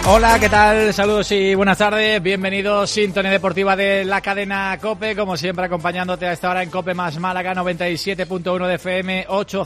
Hola, ¿qué tal? Saludos y buenas tardes. Bienvenidos, Sintonía Deportiva de la cadena COPE. Como siempre, acompañándote a esta hora en COPE más Málaga, 97.1 de FM,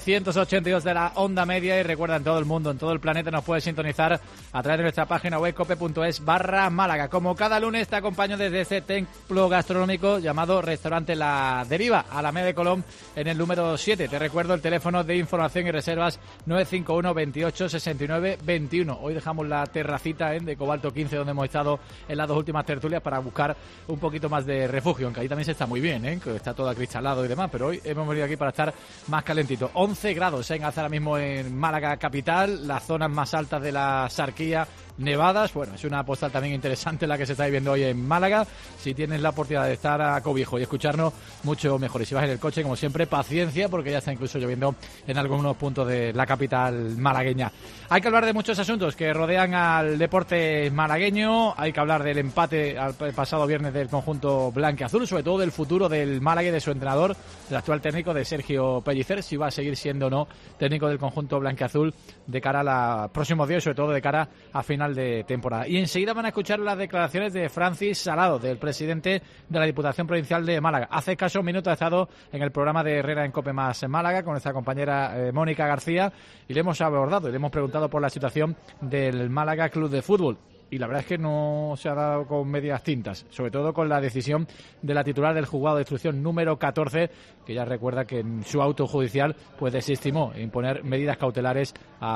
882 de la onda media. Y recuerda, en todo el mundo, en todo el planeta, nos puedes sintonizar a través de nuestra página web cope.es/Málaga. Como cada lunes, te acompaño desde este templo gastronómico llamado Restaurante La Deriva, a la Alameda de Colón, en el número 7. Te recuerdo el teléfono de información y reservas 951 28 69 21. Hoy dejamos la terracita de Cobalto 15, donde hemos estado en las dos últimas tertulias, para buscar un poquito más de refugio, aunque ahí también se está muy bien, que está todo acristalado y demás, pero hoy hemos venido aquí para estar más calentito. 11 grados en alza ahora mismo en Málaga capital, las zonas más altas de la Sarquía nevadas. Bueno, es una postal también interesante la que se está viviendo hoy en Málaga. Si tienes la oportunidad de estar a cobijo y escucharnos, mucho mejor. Y si vas en el coche, como siempre, paciencia, porque ya está incluso lloviendo en algunos puntos de la capital malagueña. Hay que hablar de muchos asuntos que rodean al deporte malagueño. Hay que hablar del empate el pasado viernes del conjunto blanquiazul, sobre todo del futuro del Málaga y de su entrenador, del actual técnico, de Sergio Pellicer, si va a seguir siendo o no técnico del conjunto blanquiazul de cara a los próximos días y sobre todo de cara a final de temporada. Y enseguida van a escuchar las declaraciones de Francis Salado, del presidente de la Diputación Provincial de Málaga. Hace escasos minutos ha estado en el programa de Herrera en COPE más en Málaga con nuestra compañera Mónica García, y le hemos abordado y le hemos preguntado por la situación del Málaga Club de Fútbol. Y la verdad es que no se ha dado con medias tintas, sobre todo con la decisión de la titular del juzgado de instrucción número 14, que ya recuerda que en su auto judicial pues desestimó imponer medidas cautelares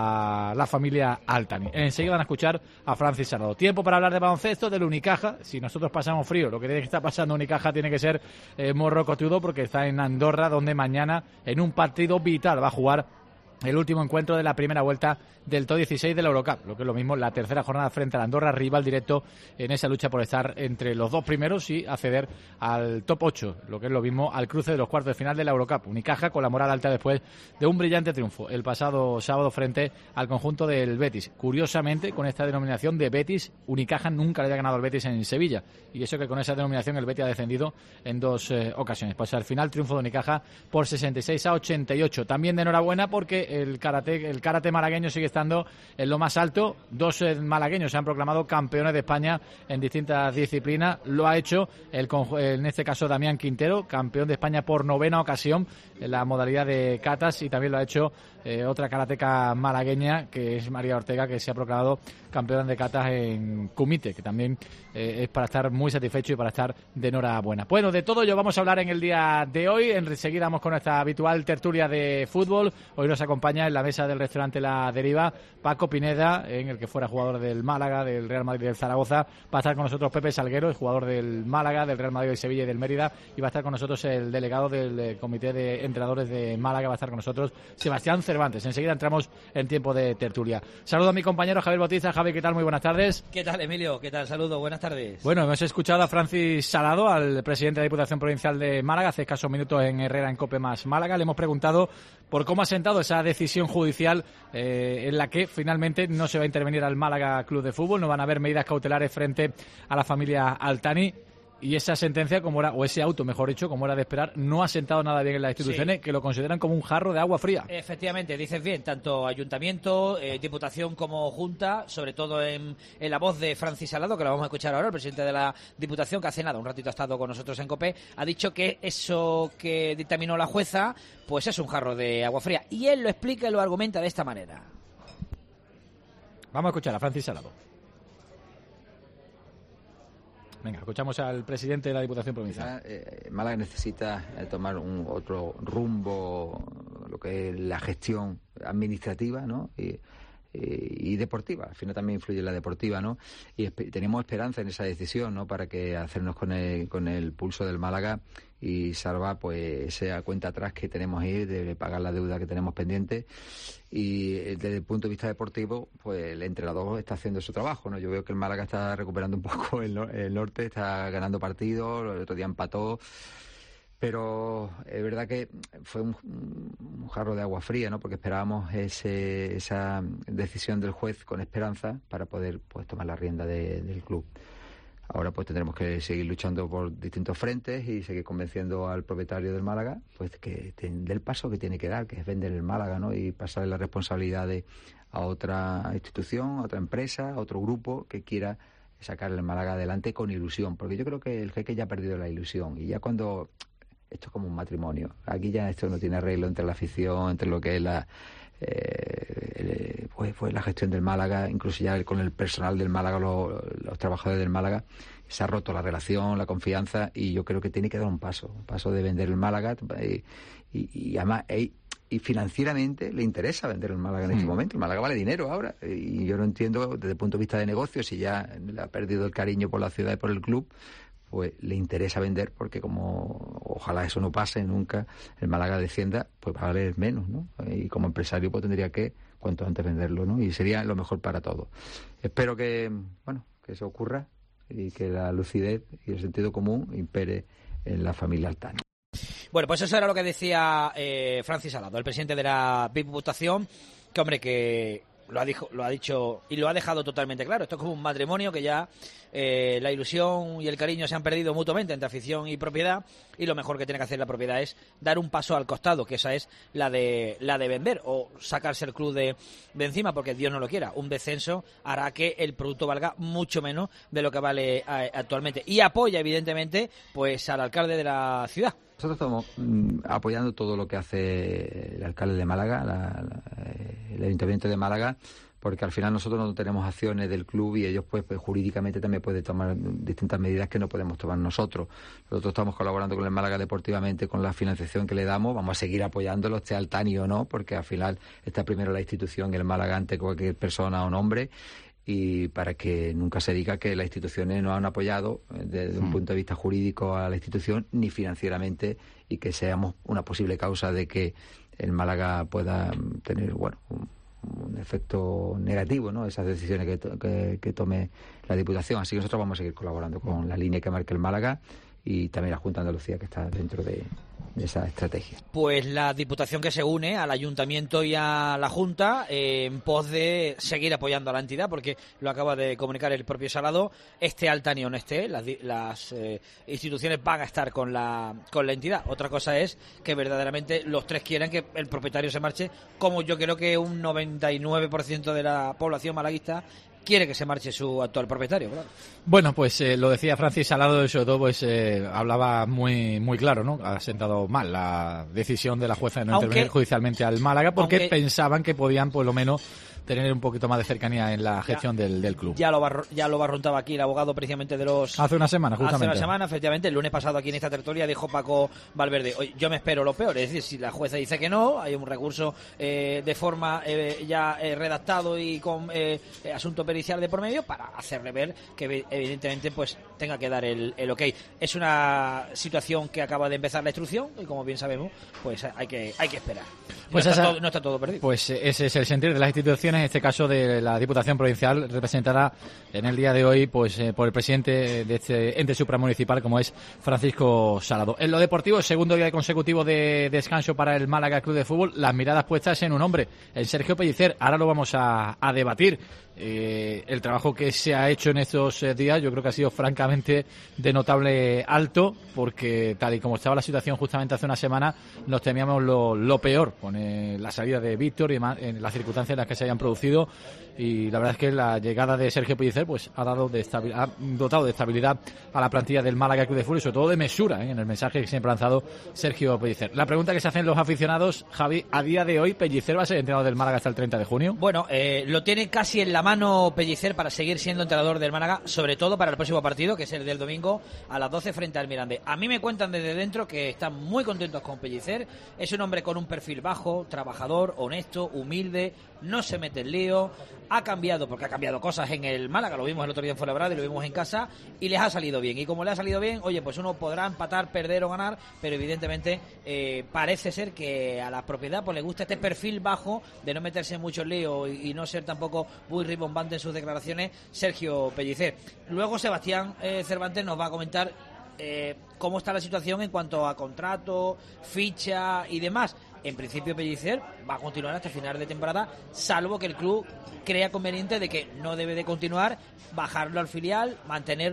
a la familia Altani. Enseguida van a escuchar a Francis Salado. Tiempo para hablar de baloncesto, del Unicaja. Si nosotros pasamos frío, lo que tiene que estar pasando Unicaja tiene que ser morrocotudo, porque está en Andorra, donde mañana, en un partido vital, va a jugar el último encuentro de la primera vuelta del top 16 de la Eurocup, lo que es lo mismo, la tercera jornada frente a la Andorra, rival directo en esa lucha por estar entre los dos primeros y acceder al top 8, lo que es lo mismo al cruce de los cuartos de final de la Eurocup. Unicaja con la moral alta después de un brillante triunfo el pasado sábado frente al conjunto del Betis. Curiosamente, con esta denominación de Betis, Unicaja nunca le había ganado al Betis en Sevilla, y eso que con esa denominación el Betis ha descendido en dos ocasiones. Pues al final triunfo de Unicaja por 66-88. También de enhorabuena, porque el karate malagueño sigue estando en lo más alto. Dos malagueños se han proclamado campeones de España en distintas disciplinas. Lo ha hecho en este caso Damián Quintero, campeón de España por 9ª ocasión en la modalidad de katas, y también lo ha hecho otra karateca malagueña, que es María Ortega, que se ha proclamado campeona de katas en Kumite, que también es para estar muy satisfecho y para estar de enhorabuena. Bueno, de todo ello vamos a hablar en el día de hoy. Enseguida vamos con nuestra habitual tertulia de fútbol. Hoy nos acompaña en la mesa del restaurante La Deriva Paco Pineda, en el que fuera jugador del Málaga, del Real Madrid y del Zaragoza. Va a estar con nosotros Pepe Salguero, el jugador del Málaga, del Real Madrid, de Sevilla y del Mérida, y va a estar con nosotros el delegado del comité de entrenadores de Málaga. Va a estar con nosotros Sebastián Cervantes. Enseguida entramos en tiempo de tertulia. Saludo a mi compañero Javier Bautista. Javi, ¿qué tal? Muy buenas tardes. ¿Qué tal, Emilio? ¿Qué tal? Saludos, buenas tardes. Bueno, hemos escuchado a Francis Salado, al presidente de la Diputación Provincial de Málaga, hace escasos minutos en Herrera en COPE más Málaga. Le hemos preguntado por cómo ha sentado esa decisión judicial en la que finalmente no se va a intervenir al Málaga Club de Fútbol, no van a haber medidas cautelares frente a la familia Altani. Y esa sentencia, como era, o ese auto, mejor dicho, como era de esperar, no ha sentado nada bien en las instituciones, sí, que lo consideran como un jarro de agua fría. Efectivamente, dices bien, tanto Ayuntamiento, Diputación como Junta, sobre todo en la voz de Francis Salado, que lo vamos a escuchar ahora, el presidente de la Diputación, que hace nada, un ratito ha estado con nosotros en COPE, ha dicho que eso que dictaminó la jueza, pues es un jarro de agua fría. Y él lo explica y lo argumenta de esta manera. Vamos a escuchar a Francis Salado. Venga, escuchamos al presidente de la Diputación Provincial. Málaga necesita tomar otro rumbo, lo que es la gestión administrativa, ¿no? Y deportiva. Al final también influye la deportiva, ¿no? Y tenemos esperanza en esa decisión, ¿no? Para que hacernos con el pulso del Málaga y salvar pues esa cuenta atrás que tenemos ahí de pagar la deuda que tenemos pendiente. Y desde el punto de vista deportivo, pues el entrenador está haciendo su trabajo, ¿no? Yo veo que el Málaga está recuperando un poco el norte, está ganando partidos, el otro día empató. Pero es verdad que fue un jarro de agua fría, ¿no? Porque esperábamos esa decisión del juez con esperanza para poder pues tomar la rienda del club. Ahora pues tendremos que seguir luchando por distintos frentes y seguir convenciendo al propietario del Málaga pues que dé el paso que tiene que dar, que es vender el Málaga, ¿no? Y pasarle las responsabilidades a otra institución, a otra empresa, a otro grupo que quiera sacar el Málaga adelante con ilusión, porque yo creo que el jeque ya ha perdido la ilusión y ya cuando esto es como un matrimonio, aquí ya esto no tiene arreglo entre la afición, entre lo que es pues la gestión del Málaga, incluso ya con el personal del Málaga, los trabajadores del Málaga, se ha roto la relación, la confianza, y yo creo que tiene que dar un paso de vender el Málaga, y además y financieramente le interesa vender el Málaga en este momento. El Málaga vale dinero ahora, y yo no entiendo desde el punto de vista de negocio, si ya le ha perdido el cariño por la ciudad y por el club, pues le interesa vender, porque como ojalá eso no pase nunca, el Málaga descienda, pues va a valer menos, ¿no? Y como empresario pues tendría que cuanto antes venderlo, ¿no? Y sería lo mejor para todos. Espero que eso ocurra y que la lucidez y el sentido común impere en la familia Altani. Bueno, pues eso era lo que decía Francis Salado, el presidente de la Diputación, que hombre, que lo ha dicho y lo ha dejado totalmente claro. Esto es como un matrimonio que ya la ilusión y el cariño se han perdido mutuamente entre afición y propiedad, y lo mejor que tiene que hacer la propiedad es dar un paso al costado, que esa es la de vender o sacarse el club de encima, porque Dios no lo quiera, un descenso hará que el producto valga mucho menos de lo que vale actualmente, y apoya evidentemente pues al alcalde de la ciudad. Nosotros estamos apoyando todo lo que hace el alcalde de Málaga, el Ayuntamiento de Málaga, porque al final nosotros no tenemos acciones del club y ellos pues jurídicamente también pueden tomar distintas medidas que no podemos tomar nosotros. Nosotros estamos colaborando con el Málaga deportivamente con la financiación que le damos, vamos a seguir apoyándolo, esté Altani o no, porque al final está primero la institución y el Málaga ante cualquier persona o nombre, y para que nunca se diga que las instituciones no han apoyado desde un punto de vista jurídico a la institución ni financieramente, y que seamos una posible causa de que el Málaga pueda tener un efecto negativo, ¿no? Esas decisiones que tome la Diputación. Así que nosotros vamos a seguir colaborando con la línea que marque el Málaga y también la Junta de Andalucía, que está dentro de esa estrategia. Pues la Diputación que se une al Ayuntamiento y a la Junta en pos de seguir apoyando a la entidad, porque lo acaba de comunicar el propio Salado, esté Altani o no esté, las instituciones van a estar con la entidad. Otra cosa es que verdaderamente los tres quieran que el propietario se marche, como yo creo que un 99% de la población malaguista quiere que se marche su actual propietario, claro. Bueno, pues lo decía Francis Salado, sobre todo pues hablaba muy claro, ¿no? Ha sentado mal la decisión de la jueza de no intervenir judicialmente al Málaga, porque pensaban que podían por lo menos tener un poquito más de cercanía en la gestión del club. Ya lo barruntaba aquí el abogado precisamente de los... Hace una semana, justamente. Hace una semana, efectivamente, el lunes pasado aquí en esta tertulia dijo Paco Valverde, oye, yo me espero lo peor, es decir, si la jueza dice que no, hay un recurso de forma ya redactado y con asunto pericial de por medio para hacerle ver que evidentemente pues tenga que dar el ok. Es una situación que acaba de empezar la instrucción y como bien sabemos, pues hay que esperar. Pues no está todo perdido. Pues ese es el sentir de las instituciones, en este caso de la Diputación Provincial, representada en el día de hoy pues por el presidente de este ente supramunicipal, como es Francisco Salado. En lo deportivo, segundo día consecutivo de descanso para el Málaga Club de Fútbol, las miradas puestas en un hombre, en Sergio Pellicer. Ahora lo vamos a debatir. El trabajo que se ha hecho en estos días yo creo que ha sido francamente de notable alto, porque tal y como estaba la situación justamente hace una semana nos temíamos lo peor con la salida de Víctor y demás, en las circunstancias en las que se hayan producido, y la verdad es que la llegada de Sergio Pellicer pues ha dotado de estabilidad a la plantilla del Málaga Club de Fútbol y sobre todo de mesura en el mensaje que siempre ha lanzado Sergio Pellicer. La pregunta que se hacen los aficionados, Javi, a día de hoy, ¿Pellicer va a ser entrenador del Málaga hasta el 30 de junio? Bueno, lo tiene casi en la mano Pellicer para seguir siendo entrenador del Málaga, sobre todo para el próximo partido, que es el del domingo a las 12 frente al Mirandés. A mí me cuentan desde dentro que están muy contentos con Pellicer. Es un hombre con un perfil bajo, trabajador, honesto, humilde, no se mete en lío, ha cambiado, porque ha cambiado cosas en el Málaga, lo vimos el otro día en Fuenlabrada y lo vimos en casa, y les ha salido bien, y como le ha salido bien, oye, pues uno podrá empatar, perder o ganar, pero evidentemente parece ser que a la propiedad pues le gusta este perfil bajo, de no meterse en muchos líos y no ser tampoco muy rimbombante en sus declaraciones, Sergio Pellicer. Luego Sebastián Cervantes nos va a comentar cómo está la situación en cuanto a contrato, ficha y demás. En principio Pellicer va a continuar hasta final de temporada, salvo que el club crea conveniente de que no debe de continuar, bajarlo al filial, mantenerlo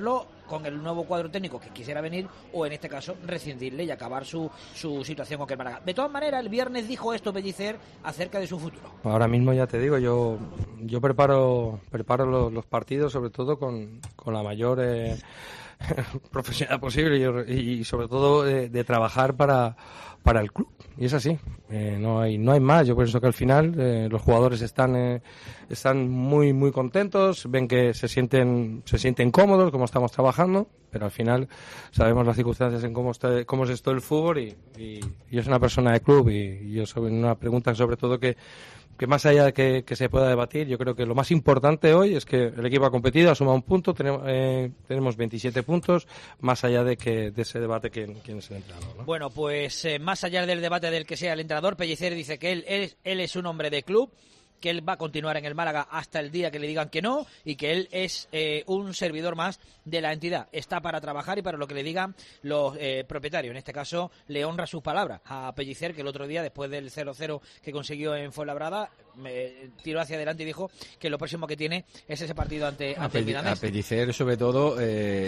con el nuevo cuadro técnico que quisiera venir, o en este caso rescindirle y acabar su situación con el Málaga. De todas maneras, el viernes dijo esto Pellicer acerca de su futuro. Ahora mismo ya te digo, yo preparo los partidos sobre todo con la mayor profesionalidad posible y sobre todo de trabajar para el club, y es así, no hay más. Yo pienso que al final los jugadores están muy muy contentos, ven que se sienten cómodos como estamos trabajando, pero al final sabemos las circunstancias en cómo es esto el fútbol, y yo soy una persona de club, y yo soy una pregunta sobre todo que más allá de que se pueda debatir, yo creo que lo más importante hoy es que el equipo ha competido, ha sumado un punto, tenemos 27 puntos, más allá de ese debate quién es el entrenador, ¿no? Bueno, pues más allá del debate del que sea el entrenador, Pellicer dice que él es un hombre de club, que él va a continuar en el Málaga hasta el día que le digan que no, y que él es un servidor más de la entidad. Está para trabajar y para lo que le digan los propietarios. En este caso, le honra sus palabras a Pellicer, que el otro día, después del 0-0 que consiguió en Fuenlabrada, tiró hacia adelante y dijo que lo próximo que tiene es ese partido ante el Mirandés. A Pellicer, sobre todo,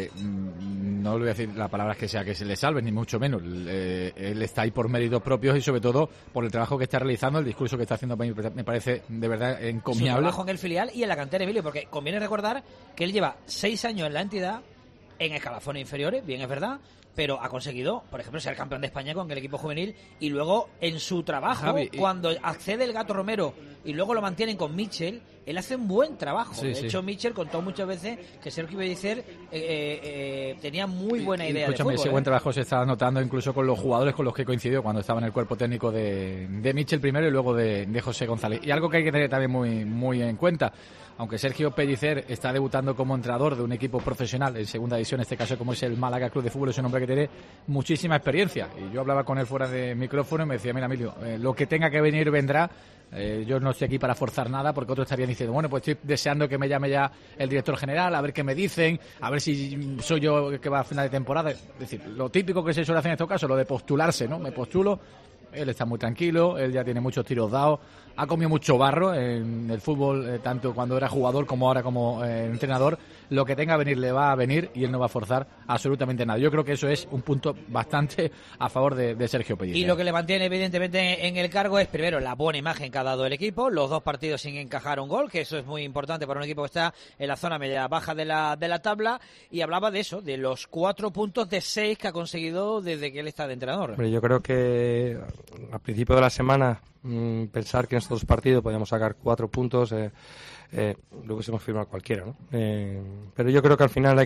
no le voy a decir las palabras que sea que se le salven, ni mucho menos. Él está ahí por méritos propios y sobre todo por el trabajo que está realizando, el discurso que está haciendo, me parece de verdad encomiable. Su trabajo en el filial y en la cantera, Emilio, porque conviene recordar que él lleva 6 años en la entidad, en escalafones inferiores, bien es verdad, pero ha conseguido, por ejemplo, ser campeón de España con el equipo juvenil, y luego en su trabajo, Javi, cuando accede el Gato Romero y luego lo mantienen con Mitchell, él hace un buen trabajo. Sí, de hecho, Mitchell contó muchas veces que Sergio Pellicer tenía muy buena idea de fútbol. Ese buen trabajo se está notando incluso con los jugadores con los que coincidió cuando estaba en el cuerpo técnico de Mitchell primero y luego de José González. Y algo que hay que tener también muy, muy en cuenta, aunque Sergio Pellicer está debutando como entrenador de un equipo profesional en segunda división, en este caso como es el Málaga Club de Fútbol, es un hombre que tiene muchísima experiencia. Y yo hablaba con él fuera de micrófono y me decía, mira Emilio, lo que tenga que venir vendrá. Yo no estoy aquí para forzar nada, porque otros estarían diciendo, bueno, pues estoy deseando que me llame ya el director general, a ver qué me dicen, a ver si soy yo el que va a final de temporada. Es decir, lo típico que se suele hacer en estos casos, lo de postularse, ¿no? Me postulo. Él está muy tranquilo, él ya tiene muchos tiros dados, ha comido mucho barro en el fútbol, tanto cuando era jugador como ahora como entrenador. Lo que tenga a venir le va a venir y él no va a forzar absolutamente nada. Yo creo que eso es un punto bastante a favor de Sergio Pellicer. Y lo que le mantiene evidentemente en el cargo es primero la buena imagen que ha dado el equipo, los 2 partidos sin encajar un gol, que eso es muy importante para un equipo que está en la zona media baja de la tabla, y hablaba de eso, de los 4 puntos de 6 que ha conseguido desde que él está de entrenador. Pero yo creo que al principio de la semana pensar que en estos 2 partidos podíamos sacar 4 puntos, lo hubiésemos firmado cualquiera, ¿no? Pero yo creo que al final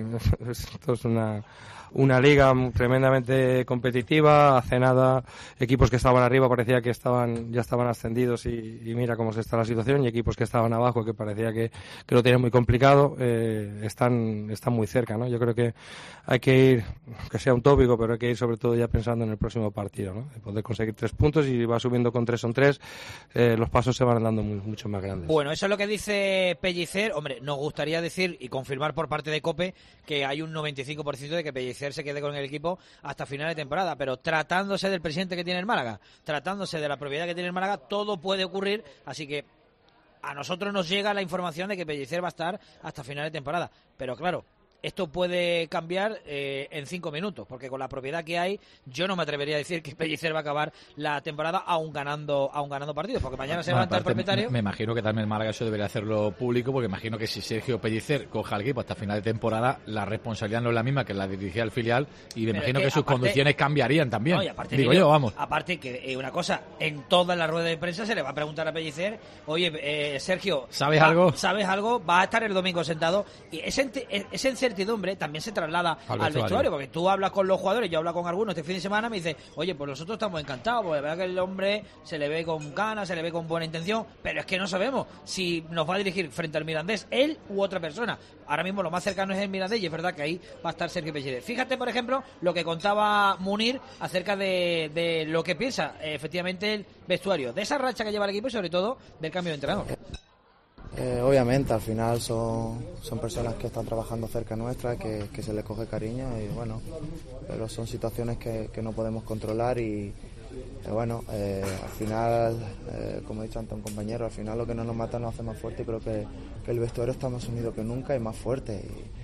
esto es una liga tremendamente competitiva. Hace nada equipos que estaban arriba parecía que ya estaban ascendidos, y mira cómo se está la situación, y equipos que estaban abajo que parecía que lo tenían muy complicado, están muy cerca, ¿no? Yo creo que hay que ir, que sea un tópico, pero hay que ir sobre todo ya pensando en el próximo partido, ¿no? De poder conseguir 3 puntos, y va subiendo con 3 son 3, los pasos se van dando mucho más grandes. Bueno, eso es lo que dice Pellicer. Hombre, nos gustaría decir y confirmar por parte de COPE que hay un 95% de que Pellicer se quede con el equipo hasta final de temporada, pero tratándose del presidente que tiene el Málaga, tratándose de la propiedad que tiene el Málaga, todo puede ocurrir, así que a nosotros nos llega la información de que Pellicer va a estar hasta final de temporada, pero claro, esto puede cambiar en 5 minutos, porque con la propiedad que hay, yo no me atrevería a decir que Pellicer va a acabar la temporada aún ganando partidos, porque mañana se levanta el propietario. Me imagino que también el Málaga eso debería hacerlo público, porque imagino que si Sergio Pellicer coja el equipo hasta final de temporada, la responsabilidad no es la misma que la dirigía al filial, y me imagino que sus condiciones cambiarían también. No, y aparte, digo yo, vamos. Aparte que una cosa, en todas las ruedas de prensa se le va a preguntar a Pellicer, oye, Sergio, ¿sabes algo? Va a estar el domingo sentado, y esa incertidumbre también se traslada al vestuario, porque tú hablas con los jugadores, yo hablo con algunos este fin de semana, me dice, oye, pues nosotros estamos encantados, porque la verdad que el hombre se le ve con ganas, se le ve con buena intención, pero es que no sabemos si nos va a dirigir frente al Mirandés él u otra persona. Ahora mismo lo más cercano es el Mirandés, y es verdad que ahí va a estar Sergio Pellicer. Fíjate, por ejemplo, lo que contaba Munir acerca de lo que piensa efectivamente el vestuario, de esa racha que lleva el equipo y sobre todo del cambio de entrenador. Obviamente, al final son personas que están trabajando cerca nuestra, que se les coge cariño, y bueno, pero son situaciones que no podemos controlar, y bueno, al final, como he dicho ante un compañero, al final lo que no nos mata nos hace más fuerte, y creo que el vestuario está más unido que nunca y más fuerte,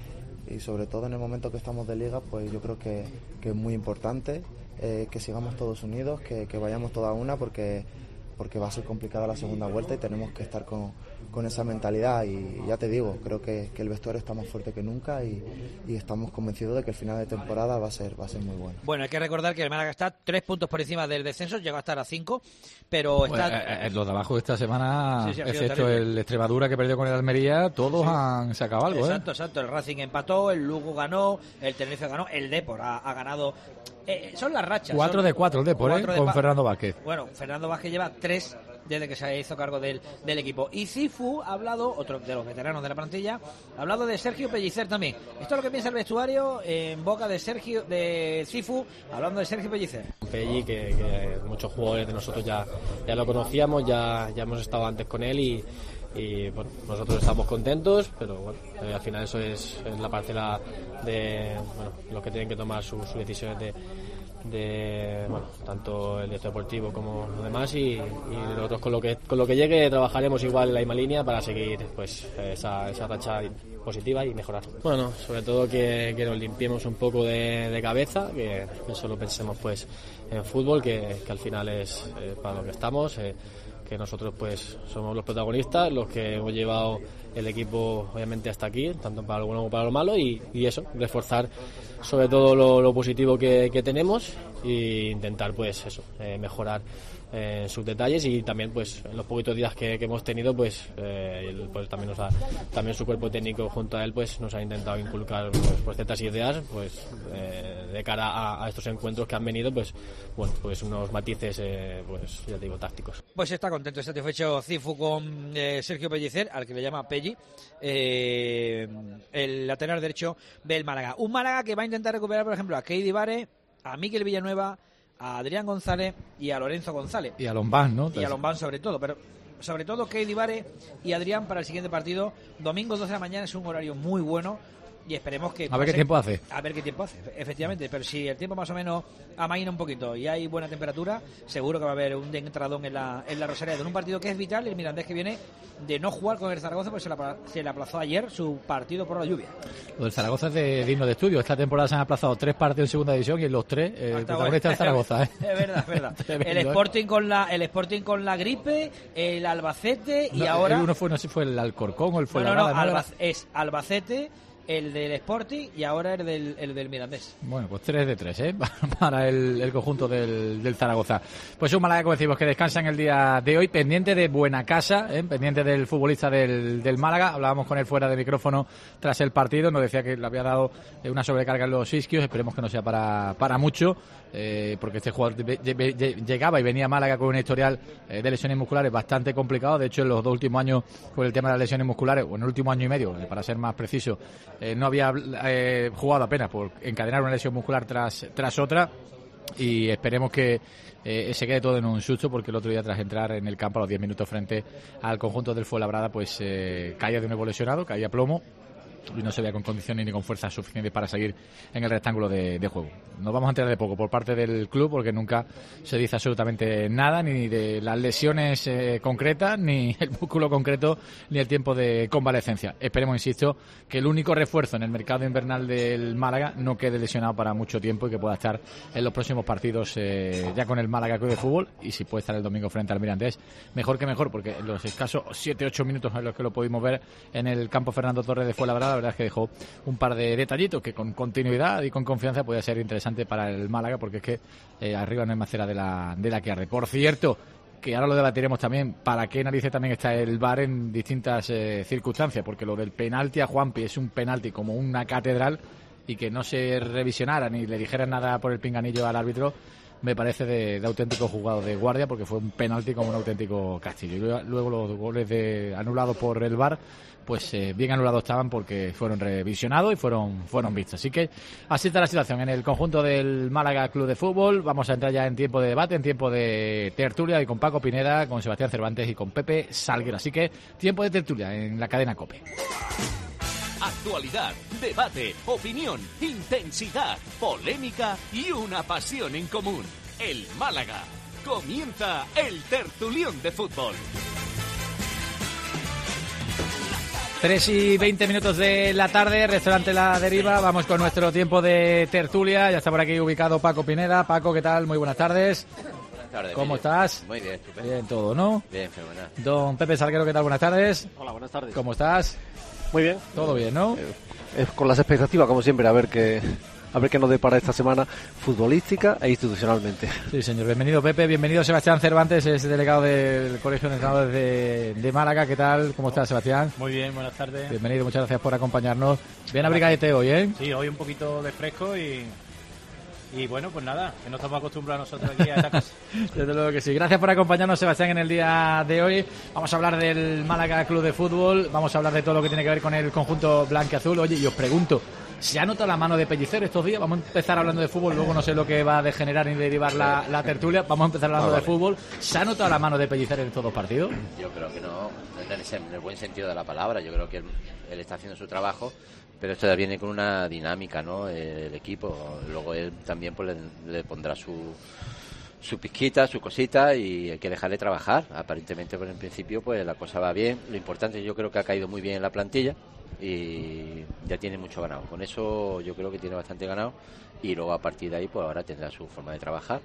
y sobre todo en el momento que estamos de liga, pues yo creo que es muy importante que sigamos todos unidos, que vayamos toda una, porque va a ser complicada la segunda vuelta y tenemos que estar con esa mentalidad. Y ya te digo, creo que el vestuario está más fuerte que nunca y estamos convencidos de que el final de temporada va a ser muy bueno. Bueno, hay que recordar que el Málaga está 3 puntos por encima del descenso, llegó a estar a 5, pero está... Bueno, los de abajo de esta semana, sí, excepto el Extremadura que perdió con el Almería, todos han sacado algo. Exacto, el Racing empató, el Lugo ganó, el Tenerife ganó, el Depor ha ganado. Son las rachas. 4 de 4 el Depor, con Fernando Vázquez. Bueno, Fernando Vázquez lleva 3 desde que se hizo cargo del equipo. Y Cifu ha hablado, otro de los veteranos de la plantilla, ha hablado de Sergio Pellicer también. Esto es lo que piensa el vestuario en boca de Cifu, hablando de Sergio Pellicer. Pelli, que muchos jugadores de nosotros ya lo conocíamos, ya hemos estado antes con él y bueno, nosotros estamos contentos, pero bueno, al final eso es la parcela de los que tienen que tomar sus decisiones de tanto el director deportivo como los demás, y nosotros con lo que llegue trabajaremos igual en la misma línea para seguir pues esa racha positiva y mejorar. Bueno, sobre todo que nos limpiemos un poco de cabeza, que solo pensemos pues en fútbol, que al final es para lo que estamos, que nosotros pues somos los protagonistas, los que hemos llevado el equipo obviamente hasta aquí, tanto para lo bueno como para lo malo, y eso, reforzar sobre todo lo positivo que tenemos e intentar pues eso, mejorar sus detalles, y también pues en los poquitos días que hemos tenido pues también su cuerpo técnico junto a él pues nos ha intentado inculcar pues ciertas ideas pues de cara a estos encuentros que han venido, pues bueno, pues unos matices pues ya te digo, tácticos. Pues está contento y satisfecho Cifu con Sergio Pellicer, al que le llama Pelli, el lateral derecho del Málaga. Un Málaga que va a intentar recuperar, por ejemplo, a Keidi Vare, a Mikel Villanueva, a Adrián González y a Lorenzo González. Y a Lombán, ¿no? Y a Lombán sobre todo, pero sobre todo Keidi Vare y Adrián para el siguiente partido. Domingo 12 de la mañana, es un horario muy bueno y esperemos que... A ver qué tiempo hace. A ver qué tiempo hace, efectivamente. Pero si el tiempo más o menos amaina un poquito y hay buena temperatura, seguro que va a haber un entradón en la Rosaleda, en un partido que es vital. El Mirandés, que viene de no jugar con el Zaragoza, pues se le aplazó ayer su partido por la lluvia. Lo del Zaragoza es de digno de estudio. Esta temporada se han aplazado 3 partidos en segunda división y en los 3 el protagonista del Zaragoza. Es verdad. El Sporting con la gripe, el Albacete y ahora... Uno fue, no sé si fue el Alcorcón o el Fuenlabrada. Es Albacete, el del Sporting y ahora el del Mirandés. Bueno, pues 3 de 3, para el conjunto del Zaragoza. Pues un Málaga, como decimos, que descansa en el día de hoy, pendiente de Buenacasa, pendiente del futbolista del Málaga. Hablábamos con él fuera de micrófono tras el partido, nos decía que le había dado una sobrecarga en los isquios, esperemos que no sea para mucho, porque este jugador llegaba y venía a Málaga con un historial de lesiones musculares bastante complicado. De hecho, en los 2 últimos años, con el tema de las lesiones musculares, o en el último año y medio, para ser más preciso, no había jugado apenas por encadenar una lesión muscular tras otra, y esperemos que se quede todo en un susto, porque el otro día, tras entrar en el campo a los 10 minutos frente al conjunto del Fuenlabrada, pues caía de nuevo lesionado, caía plomo y no se veía con condiciones ni con fuerzas suficientes para seguir en el rectángulo de juego. Nos vamos a enterar de poco por parte del club, porque nunca se dice absolutamente nada, ni de las lesiones concretas, ni el músculo concreto, ni el tiempo de convalecencia. Esperemos, insisto, que el único refuerzo en el mercado invernal del Málaga no quede lesionado para mucho tiempo y que pueda estar en los próximos partidos ya con el Málaga Club de Fútbol, y si puede estar el domingo frente al Mirandés, mejor que mejor, porque en los escasos 7-8 minutos en los que lo pudimos ver en el campo Fernando Torres de Fuenlabrada, la verdad es que dejó un par de detallitos que con continuidad y con confianza puede ser interesante para el Málaga, porque es que arriba no hay más cera de la que arde. Por cierto, que ahora lo debatiremos también, para qué narices también está el VAR en distintas circunstancias, porque lo del penalti a Juanpi es un penalti como una catedral, y que no se revisionara ni le dijeran nada por el pinganillo al árbitro me parece de auténtico jugado de guardia, porque fue un penalti como un auténtico castillo. Y luego los goles anulados por el VAR, pues bien anulados estaban, porque fueron revisionados y fueron vistos. Así que así está la situación en el conjunto del Málaga Club de Fútbol. Vamos a entrar ya en tiempo de debate, en tiempo de tertulia, y con Paco Pineda, con Sebastián Cervantes y con Pepe Salguero. Así que tiempo de tertulia en la cadena COPE. Actualidad, debate, opinión, intensidad, polémica y una pasión en común. El Málaga. Comienza el tertulión de fútbol. 3:20 de la tarde, restaurante La Deriva. Vamos con nuestro tiempo de tertulia. Ya está por aquí ubicado Paco Pineda. Paco, ¿qué tal? Muy buenas tardes. Buenas tardes. ¿Cómo Emilio. estás? Muy bien, estupendo. Bien todo, ¿no? Bien, fenomenal. Don Pepe Salguero, ¿qué tal? Buenas tardes. Hola, buenas tardes. ¿Cómo estás? Muy bien. Todo bien, ¿no? Con las expectativas, como siempre, a ver qué nos depara esta semana futbolística e institucionalmente. Sí, señor. Bienvenido, Pepe. Bienvenido, Sebastián Cervantes, es delegado del Colegio de Entrenadores de Málaga. ¿Qué tal? ¿Cómo estás, Sebastián? Muy bien, buenas tardes. Bienvenido, muchas gracias por acompañarnos. Bien abrigadete hoy, ¿eh? Sí, hoy un poquito de fresco y bueno, pues nada, que no estamos acostumbrados nosotros aquí a esta cosa. Desde luego que sí. Gracias por acompañarnos, Sebastián, en el día de hoy. Vamos a hablar del Málaga Club de Fútbol, vamos a hablar de todo lo que tiene que ver con el conjunto blanquiazul. Oye, y os pregunto, ¿se ha notado la mano de Pellicer estos días? Vamos a empezar hablando de fútbol, luego no sé lo que va a degenerar ni derivar la tertulia. Vamos a empezar hablando de fútbol. ¿Se ha notado la mano de Pellicer en estos dos partidos? Yo creo que no, en el buen sentido de la palabra. Yo creo que él está haciendo su trabajo, pero esto ya viene con una dinámica, ¿no? El equipo. Luego él también pues le pondrá su pizquita, su cosita, y hay que dejarle trabajar. Aparentemente, pues en principio, pues la cosa va bien. Lo importante, yo creo que ha caído muy bien en la plantilla y ya tiene mucho ganado. Con eso yo creo que tiene bastante ganado, y luego a partir de ahí pues ahora tendrá su forma de trabajar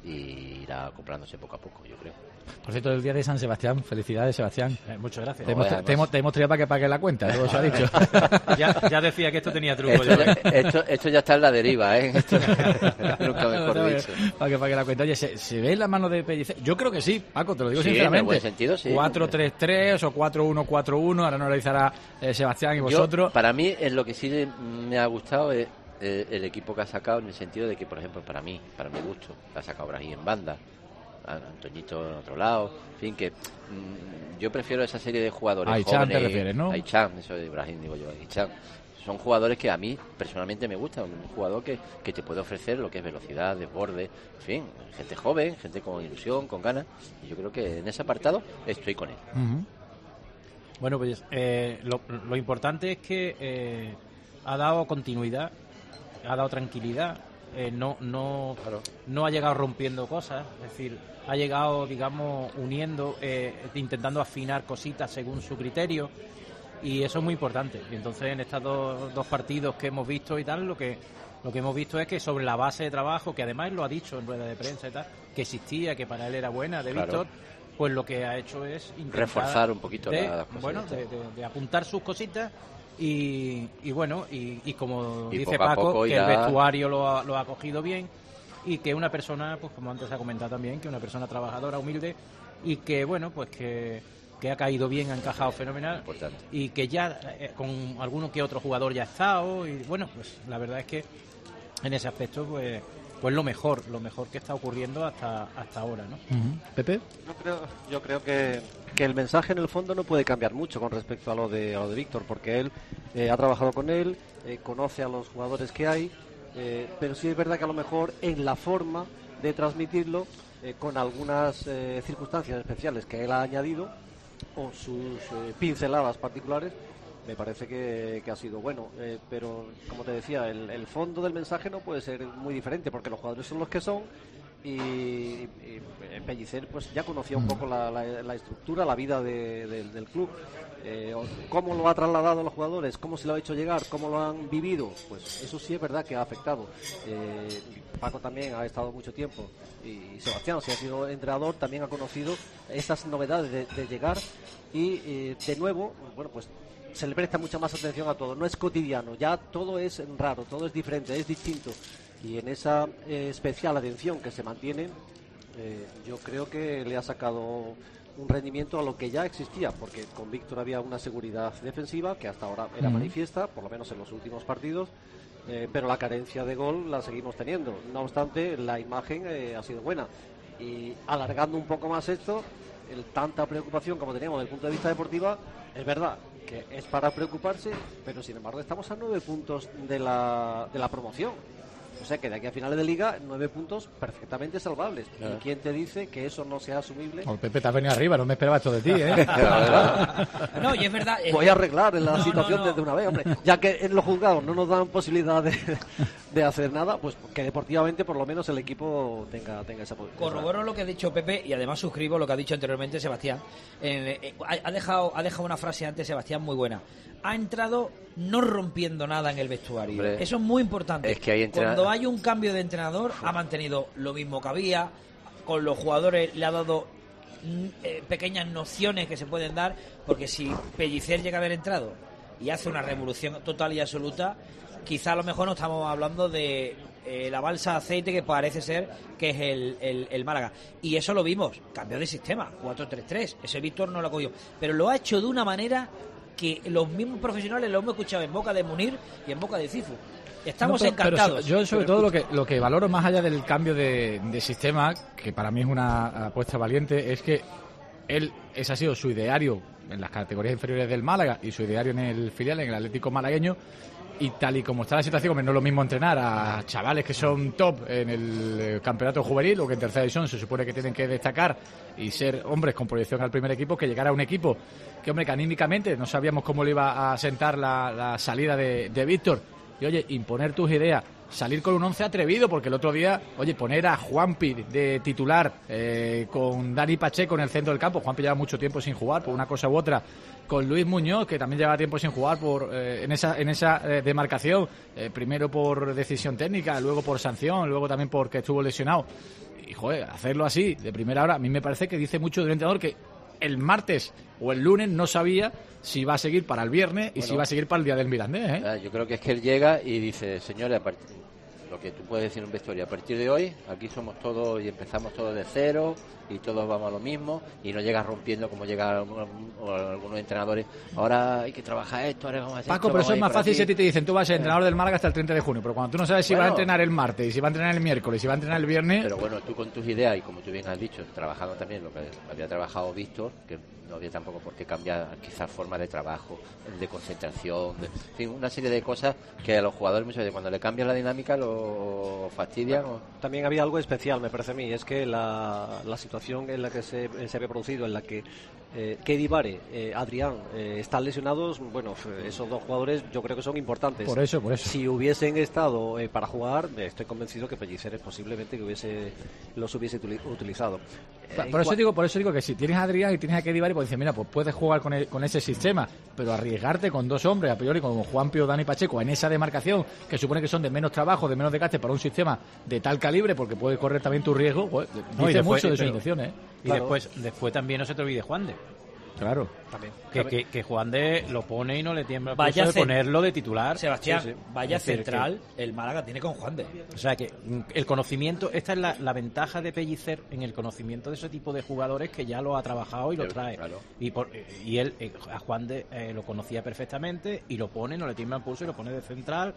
y irá comprándose poco a poco, yo creo. Por cierto, el día de San Sebastián, felicidades, Sebastián. Muchas gracias. Te hemos traído para que pague la cuenta, luego se ha dicho. ya decía que esto tenía truco. Esto ya está en la deriva, ¿eh? Esto, nunca mejor dicho. Para que pague la cuenta. Oye, ¿se ve la mano de Pellicer? Yo creo que sí, Paco, te lo digo Sí, sinceramente. en el buen sentido, sí. 4-3-3 o 4-1-4-1, ahora nos lo analizará Sebastián y vosotros. Para mí, en lo que sí me ha gustado es el equipo que ha sacado, en el sentido de que, por ejemplo, para mi gusto, ha sacado Brahim en banda, a Antoñito en otro lado, en fin, que yo prefiero esa serie de jugadores Aichan jóvenes. te refieres, ¿no? Aichan, eso de Brahim digo yo, Aichan. Son jugadores que a mí personalmente me gustan, un jugador que te puede ofrecer lo que es velocidad, desborde, en fin, gente joven, gente con ilusión, con ganas, y yo creo que en ese apartado estoy con él. Uh-huh. Bueno, pues lo importante es que ha dado continuidad, ha dado tranquilidad, no ha llegado rompiendo cosas, es decir, ha llegado, digamos, uniendo, intentando afinar cositas según su criterio, y eso es muy importante. Y entonces en estos dos partidos que hemos visto y tal, lo que hemos visto es que sobre la base de trabajo, que además lo ha dicho en rueda de prensa y tal, que existía, que para él era buena, de Víctor, pues lo que ha hecho es intentar reforzar un poquito las cosas. Bueno, de apuntar sus cositas. Y bueno, y como dice poco a Paco, poco que irá... el vestuario lo ha acogido bien, y que una persona, pues como antes ha comentado también, que una persona trabajadora, humilde, y que bueno, pues que ha caído bien, ha encajado fenomenal. Importante. Y que ya con alguno que otro jugador ya ha estado, y bueno, pues la verdad es que en ese aspecto pues lo mejor que está ocurriendo hasta ahora, ¿no? Uh-huh. ¿Pepe? Yo creo que el mensaje en el fondo no puede cambiar mucho con respecto a lo de Víctor, porque él ha trabajado con él, conoce a los jugadores que hay, pero sí es verdad que a lo mejor en la forma de transmitirlo, con algunas circunstancias especiales que él ha añadido, o sus pinceladas particulares, me parece que ha sido bueno, pero como te decía, el fondo del mensaje no puede ser muy diferente, porque los jugadores son los que son, y Pellicer pues ya conocía un poco la estructura, la vida del club, cómo lo ha trasladado a los jugadores, cómo se lo ha hecho llegar, cómo lo han vivido, pues eso sí es verdad que ha afectado. Paco también ha estado mucho tiempo, y Sebastián, si ha sido entrenador, también ha conocido esas novedades de llegar, y de nuevo, bueno, pues se le presta mucha más atención a todo, no es cotidiano, ya todo es raro, todo es diferente, es distinto, y en esa especial atención que se mantiene, yo creo que le ha sacado un rendimiento a lo que ya existía, porque con Víctor había una seguridad defensiva que hasta ahora era manifiesta, por lo menos en los últimos partidos, pero la carencia de gol la seguimos teniendo. No obstante, la imagen ha sido buena, y alargando un poco más esto, tanta preocupación como teníamos desde el punto de vista deportiva, es verdad que es para preocuparse, pero sin embargo estamos a 9 puntos de la promoción. O sea que de aquí a finales de liga, 9 puntos perfectamente salvables. Claro. ¿Y quién te dice que eso no sea asumible? Oh, Pepe, te has venido arriba, no me esperaba esto de ti, ¿eh? No, y es verdad. Voy a arreglar la situación desde una vez, hombre. Ya que en los juzgados no nos dan posibilidad de hacer nada, pues que deportivamente por lo menos el equipo tenga esa posibilidad. Corroboro lo que ha dicho Pepe y además suscribo lo que ha dicho anteriormente Sebastián. Ha dejado una frase antes Sebastián muy buena. Ha entrado no rompiendo nada en el vestuario. Hombre, eso es muy importante. es que hay Cuando hay un cambio de entrenador, ha mantenido lo mismo que había. Con los jugadores le ha dado pequeñas nociones que se pueden dar, porque si Pellicer llega a haber entrado y hace una revolución total y absoluta, quizá a lo mejor no estamos hablando de la balsa de aceite que parece ser que es el Málaga. Y eso lo vimos, cambió de sistema, 4-3-3, ese Víctor no lo cogió, pero lo ha hecho de una manera que los mismos profesionales lo hemos escuchado en boca de Munir y en boca de Cifu. Estamos encantados. Yo sobre todo lo que valoro más allá del cambio de sistema, que para mí es una apuesta valiente, es que ese ha sido su ideario en las categorías inferiores del Málaga y su ideario en el filial, en el Atlético malagueño. Y tal y como está la situación, no es lo mismo entrenar a chavales que son top en el campeonato juvenil o que en tercera división se supone que tienen que destacar y ser hombres con proyección al primer equipo, que llegar a un equipo que, hombre, que anímicamente no sabíamos cómo le iba a sentar la salida de Víctor. Y, oye, imponer tus ideas, salir con un 11 atrevido, porque el otro día, oye, poner a Juanpi de titular con Dani Pacheco en el centro del campo. Juanpi lleva mucho tiempo sin jugar por una cosa u otra, con Luis Muñoz, que también lleva tiempo sin jugar en esa demarcación, primero por decisión técnica, luego por sanción, luego también porque estuvo lesionado. Y, joder, hacerlo así, de primera hora, a mí me parece que dice mucho del entrenador, que el martes o el lunes no sabía si va a seguir para el viernes y si va a seguir para el día del Mirandés, ¿eh? Yo creo que es que él llega y dice, señores, lo que tú puedes decir en un vestuario, a partir de hoy, aquí somos todos y empezamos todos de cero y todos vamos a lo mismo, y no llegas rompiendo como llegan algunos entrenadores. Ahora hay que trabajar esto, ahora vamos a hacer Paco, esto, pero eso es más fácil aquí. si a ti te dicen, tú vas a ser entrenador del Málaga hasta el 30 de junio, pero cuando tú no sabes si Bueno, vas a entrenar el martes, y si va a entrenar el miércoles, si va a entrenar el viernes... Pero bueno, tú con tus ideas y como tú bien has dicho, trabajando también lo que había trabajado Víctor, que no había tampoco por qué cambiar quizás forma de trabajo, de concentración, en fin, una serie de cosas que a los jugadores muchas veces cuando le cambian la dinámica lo fastidian. También había algo especial, me parece a mí, es que la situación en la que se había producido, en la que Kedi Vare, Adrián están lesionados, bueno, esos dos jugadores yo creo que son importantes. Por eso. Si hubiesen estado para jugar, estoy convencido que Pellicer posiblemente que los hubiese utilizado. Por eso digo que si tienes a Adrián y tienes a Kedi Vare, pues dices, mira, pues puedes jugar con ese sistema, pero arriesgarte con dos hombres, a priori como Juanpi o Dani Pacheco, en esa demarcación, que supone que son de menos trabajo, de menos desgaste para un sistema de tal calibre, porque puedes correr también tu riesgo, pues, dice mucho de sus intenciones, ¿eh? Y claro. después también no se te olvide Juan de. Claro. También. Que Juan de lo pone y no le tiembla el vaya pulso de ponerlo de titular. Sebastián, sí. Vaya central el Málaga tiene con Juan de. O sea que el conocimiento, esta es la ventaja de Pellicer en el conocimiento de ese tipo de jugadores, que ya lo ha trabajado y lo trae. Claro. Y él a Juan de lo conocía perfectamente y lo pone, no le tiembla el pulso y lo pone de central.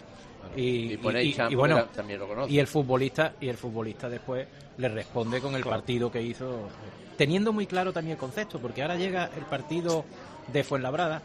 Y bueno, también lo conoce. y el futbolista después le responde con el partido que hizo, teniendo muy claro también el concepto, porque ahora llega el partido de Fuenlabrada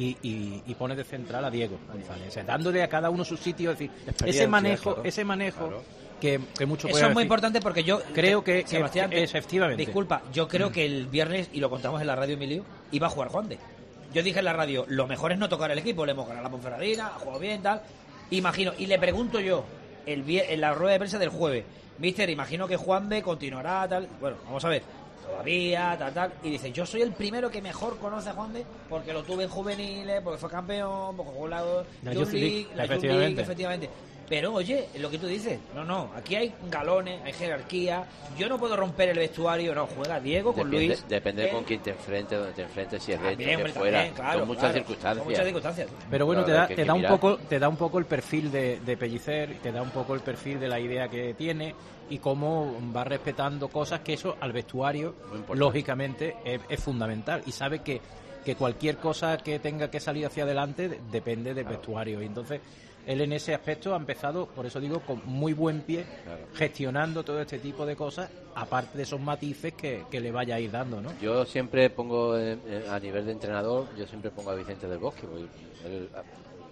y pone de central a Diego González, o sea, dándole a cada uno su sitio, es decir, ese manejo claro. que mucho eso es muy importante, porque yo creo que Sebastián, efectivamente, disculpa, yo creo que el viernes, y lo contamos en la radio, Emilio, iba a jugar Juan de. Yo dije en la radio, lo mejor es no tocar el equipo, le hemos ganado a la Ponferradina, ha jugado bien, tal. Imagino, y le pregunto yo en la rueda de prensa del jueves, mister, imagino que Juan de continuará, tal. Bueno, vamos a ver, todavía, tal. Y dice, yo soy el primero que mejor conoce a Juan de, porque lo tuve en juveniles, porque fue campeón, porque jugó la Youth League, efectivamente. Pero oye, lo que tú dices, no, aquí hay galones, hay jerarquía, yo no puedo romper el vestuario, no, juega Diego con Luis. Depende con quién te enfrentes, donde te enfrentes, si es dentro, también, si es fuera, claro, son muchas circunstancias. Pero bueno, te da un poco el perfil de Pellicer, te da un poco el perfil de la idea que tiene y cómo va respetando cosas, que eso al vestuario lógicamente es fundamental, y sabe que cualquier cosa que tenga que salir hacia adelante depende del vestuario, y entonces él en ese aspecto ha empezado, por eso digo, con muy buen pie, gestionando todo este tipo de cosas, aparte de esos matices que le vaya a ir dando, ¿no? Yo siempre pongo, a nivel de entrenador, yo siempre pongo a Vicente del Bosque, porque él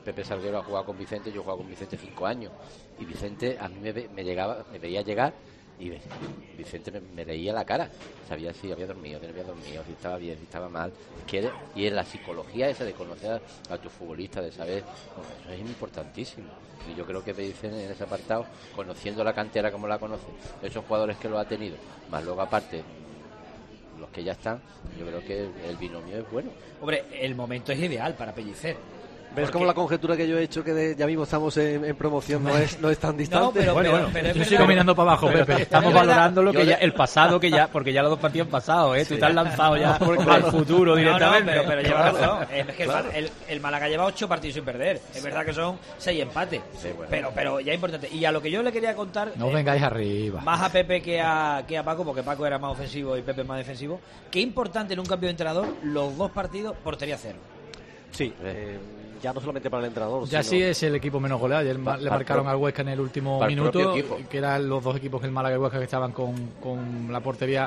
Pepe Salguero ha jugado con Vicente, yo he jugado con Vicente 5 años, y Vicente a mí me veía llegar, y Vicente me veía la cara, sabía si había dormido, si no había dormido, si estaba bien, si estaba mal. Y es la psicología esa de conocer a tu futbolista, de saber, eso es importantísimo. Y yo creo que me dicen en ese apartado, conociendo la cantera como la conoce, esos jugadores que lo ha tenido, más luego aparte los que ya están, yo creo que el binomio es bueno. Hombre, el momento es ideal para Pellicer. ¿Ves como la conjetura que yo he hecho, que ya mismo estamos en promoción, no es tan distante? No, pero yo sigo mirando para abajo, Pepe. Estamos valorando lo que ya, el pasado que ya, porque ya los 2 partidos han pasado, ¿eh? Sí. Tú te has lanzado ya al futuro directamente. No, pero lleva razón. Es que el Málaga lleva 8 partidos sin perder. Es verdad que son 6 empates. Sí, bueno. Pero ya es importante. Y a lo que yo le quería contar... No vengáis arriba. Más a Pepe que a Paco, porque Paco era más ofensivo y Pepe más defensivo. Qué importante en un cambio de entrenador, los 2 partidos, portería 0. Sí, ya no solamente para el entrenador. Ya sí es el equipo menos goleado. Ayer le marcaron al Huesca en el último minuto, que eran los 2 equipos, el Málaga y el Huesca, que estaban con la portería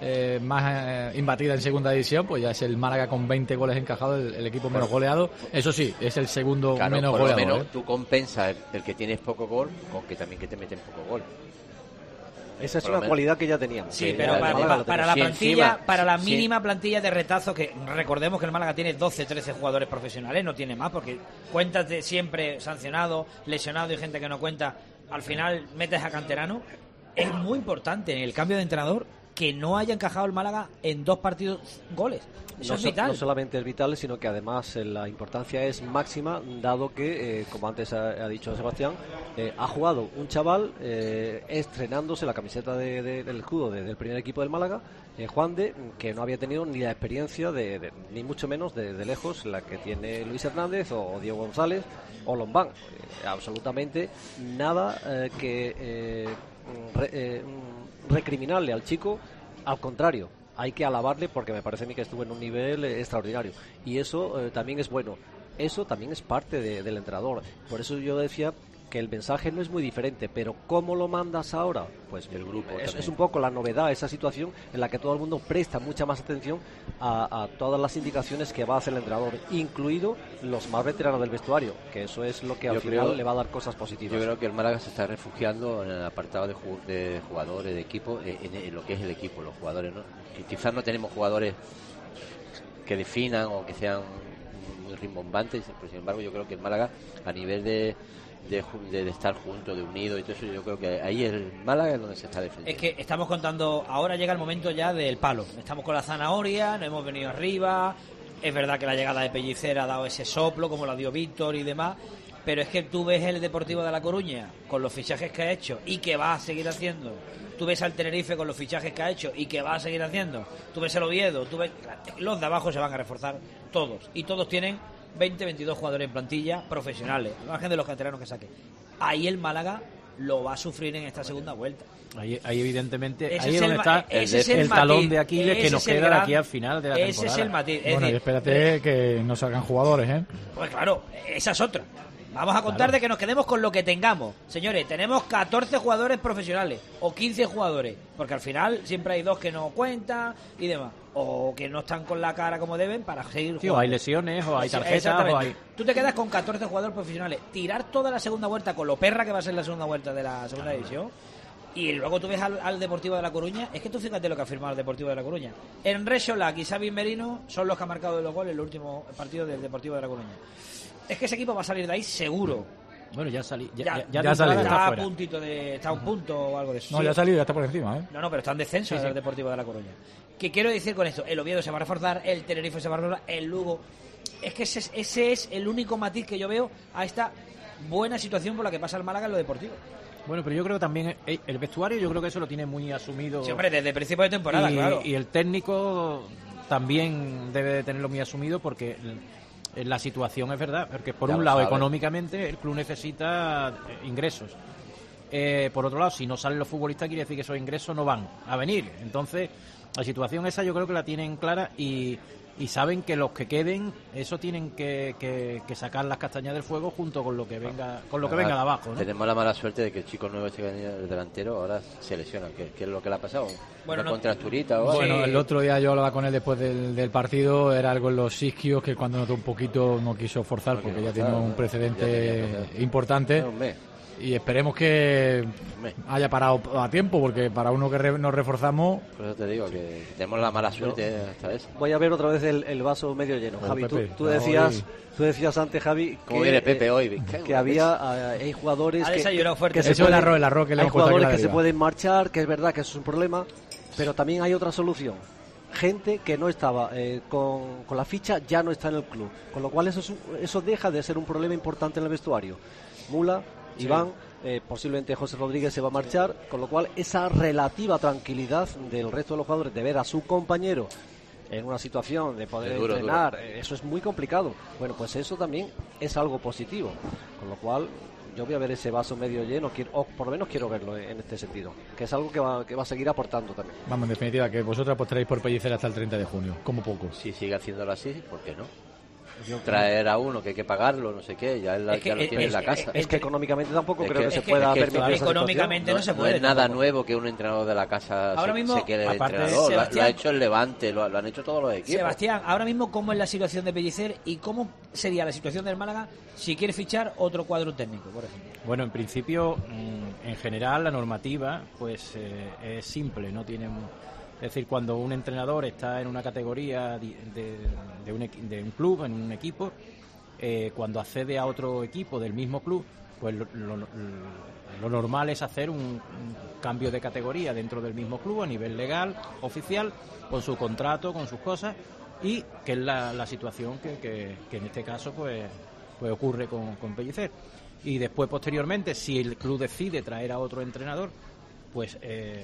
más imbatida en segunda división. Pues ya es el Málaga con 20 goles encajados, el equipo menos goleado. Eso sí, es el segundo menos goleado. Por lo menos tú compensas el que tienes poco gol con que también que te meten poco gol. Esa es una cualidad que ya teníamos. Sí, pero para la plantilla, para la mínima plantilla de retazo, que recordemos que el Málaga tiene 12, 13 jugadores profesionales, no tiene más, porque cuentas de siempre sancionado, lesionado y gente que no cuenta, al final metes a canterano. Es muy importante en el cambio de entrenador que no haya encajado el Málaga en 2 partidos goles. Eso es vital. No solamente es vital, sino que además la importancia es máxima, dado que, como antes ha dicho Sebastián, ha jugado un chaval estrenándose la camiseta del escudo del primer equipo del Málaga, Juan de, que no había tenido ni la experiencia ni mucho menos de lejos la que tiene Luis Hernández o Diego González o Lombán. Absolutamente nada que recriminarle al chico, al contrario, hay que alabarle, porque me parece a mí que estuvo en un nivel extraordinario, y eso también es bueno, eso también es parte del entrenador. Por eso yo decía que el mensaje no es muy diferente, pero ¿cómo lo mandas ahora? Pues el grupo es un poco la novedad, esa situación en la que todo el mundo presta mucha más atención a todas las indicaciones que va a hacer el entrenador, incluido los más veteranos del vestuario, que eso es lo que al final le va a dar cosas positivas. Yo creo que el Málaga se está refugiando en el apartado de jugadores, de equipo, en lo que es el equipo, los jugadores, ¿no? Que quizás no tenemos jugadores que definan o que sean muy rimbombantes, pero sin embargo yo creo que el Málaga, a nivel de estar juntos, de unidos y todo eso, yo creo que ahí el Málaga es donde se está defendiendo. Es que estamos contando, ahora llega el momento ya del palo. Estamos con la zanahoria, nos hemos venido arriba. Es verdad que la llegada de Pellicer ha dado ese soplo, como la dio Víctor y demás, pero es que tú ves el Deportivo de La Coruña con los fichajes que ha hecho y que va a seguir haciendo. Tú ves al Tenerife con los fichajes que ha hecho y que va a seguir haciendo. Tú ves el Oviedo, tú ves... Los de abajo se van a reforzar todos, y todos tienen 20, 22 jugadores en plantilla profesionales, al margen de los canteranos que saque. Ahí el Málaga lo va a sufrir en esta segunda vuelta. Ahí evidentemente, ahí es donde está el talón de Aquiles que nos queda de aquí al final de la temporada. Ese es el matiz. Bueno, y espérate que no salgan jugadores, ¿eh? Pues claro, esa es otra. Vamos a contar de que nos quedemos con lo que tengamos. Señores, tenemos 14 jugadores profesionales o 15 jugadores, porque al final siempre hay 2 que no cuentan y demás, o que no están con la cara como deben para seguir jugando. O hay lesiones, o hay tarjetas, o hay... Tú te quedas con 14 jugadores profesionales. Tirar toda la segunda vuelta con lo perra que va a ser la segunda vuelta de la segunda división, y luego tú ves al Deportivo de La Coruña. Es que tú fíjate lo que ha firmado el Deportivo de La Coruña. Enre Xolac y Xavi Merino son los que han marcado los goles en el último partido del Deportivo de La Coruña. Es que ese equipo va a salir de ahí seguro. Bueno, ya salí. Ya salió. Está a puntito está a un punto o algo de eso. No, ya ha salido, ya está por encima, ¿eh? No, pero está en descenso el Deportivo de La Coruña. ¿Qué quiero decir con esto? El Oviedo se va a reforzar, el Tenerife se va a reforzar, el Lugo. Es que ese es el único matiz que yo veo a esta buena situación por la que pasa el Málaga en lo deportivo. Bueno, pero yo creo que también el vestuario, yo creo que eso lo tiene muy asumido. Sí, hombre, desde el principio de temporada, claro. Y el técnico también debe de tenerlo muy asumido, porque la situación es verdad, porque por un lado económicamente el club necesita ingresos, por otro lado, si no salen los futbolistas, quiere decir que esos ingresos no van a venir. Entonces, la situación esa yo creo que la tienen clara y saben que los que queden, eso tienen que sacar las castañas del fuego junto con lo que venga de abajo, ¿no? Tenemos la mala suerte de que el chico nuevo el delantero ahora se lesiona. ¿Qué es lo que le ha pasado? Bueno, ¿Una contracturita o algo? Bueno, el otro día yo hablaba con él después del partido, era algo en los isquios que cuando notó un poquito no quiso forzar porque ya tiene un precedente importante. Y esperemos que haya parado a tiempo, porque para uno que nos reforzamos... Por eso te digo que tenemos la mala suerte hasta eso. Voy a ver otra vez el vaso medio lleno. Javi, tú decías antes, Javi, como viene Pepe hoy, que hay jugadores que el arroz que le hemos puesto jugadores que se pueden marchar, que es verdad que eso es un problema, pero también hay otra solución. Gente que no estaba con la ficha ya no está en el club, con lo cual eso deja de ser un problema importante en el vestuario. Mula, Iván, posiblemente José Rodríguez se va a marchar, con lo cual esa relativa tranquilidad del resto de los jugadores de ver a su compañero en una situación de poder entrenar, eso es muy complicado. Bueno, pues eso también es algo positivo, con lo cual yo voy a ver ese vaso medio lleno, o por lo menos quiero verlo en este sentido, que es algo que va a seguir aportando también. Vamos, en definitiva, que vosotros apostaréis por Pellicer hasta el 30 de junio, como poco. Si sigue haciéndolo así, ¿por qué no? Traer a uno que hay que pagarlo, no sé qué, ya lo tiene en la casa. Es que económicamente tampoco creo que se pueda permitir. Económicamente no se puede. No es nada nuevo que un entrenador de la casa se quede el entrenador. Lo ha hecho el Levante, lo han hecho todos los equipos. Sebastián, ahora mismo, ¿cómo es la situación de Pellicer y cómo sería la situación del Málaga si quiere fichar otro cuadro técnico, por ejemplo? Bueno, en principio, en general, la normativa pues es simple, no tiene... Es decir, cuando un entrenador está en una categoría de un club, en un equipo, cuando accede a otro equipo del mismo club, pues lo normal es hacer un cambio de categoría dentro del mismo club a nivel legal, oficial, con su contrato, con sus cosas, y que es la situación que en este caso pues ocurre con Pellicer. Y después, posteriormente, si el club decide traer a otro entrenador, pues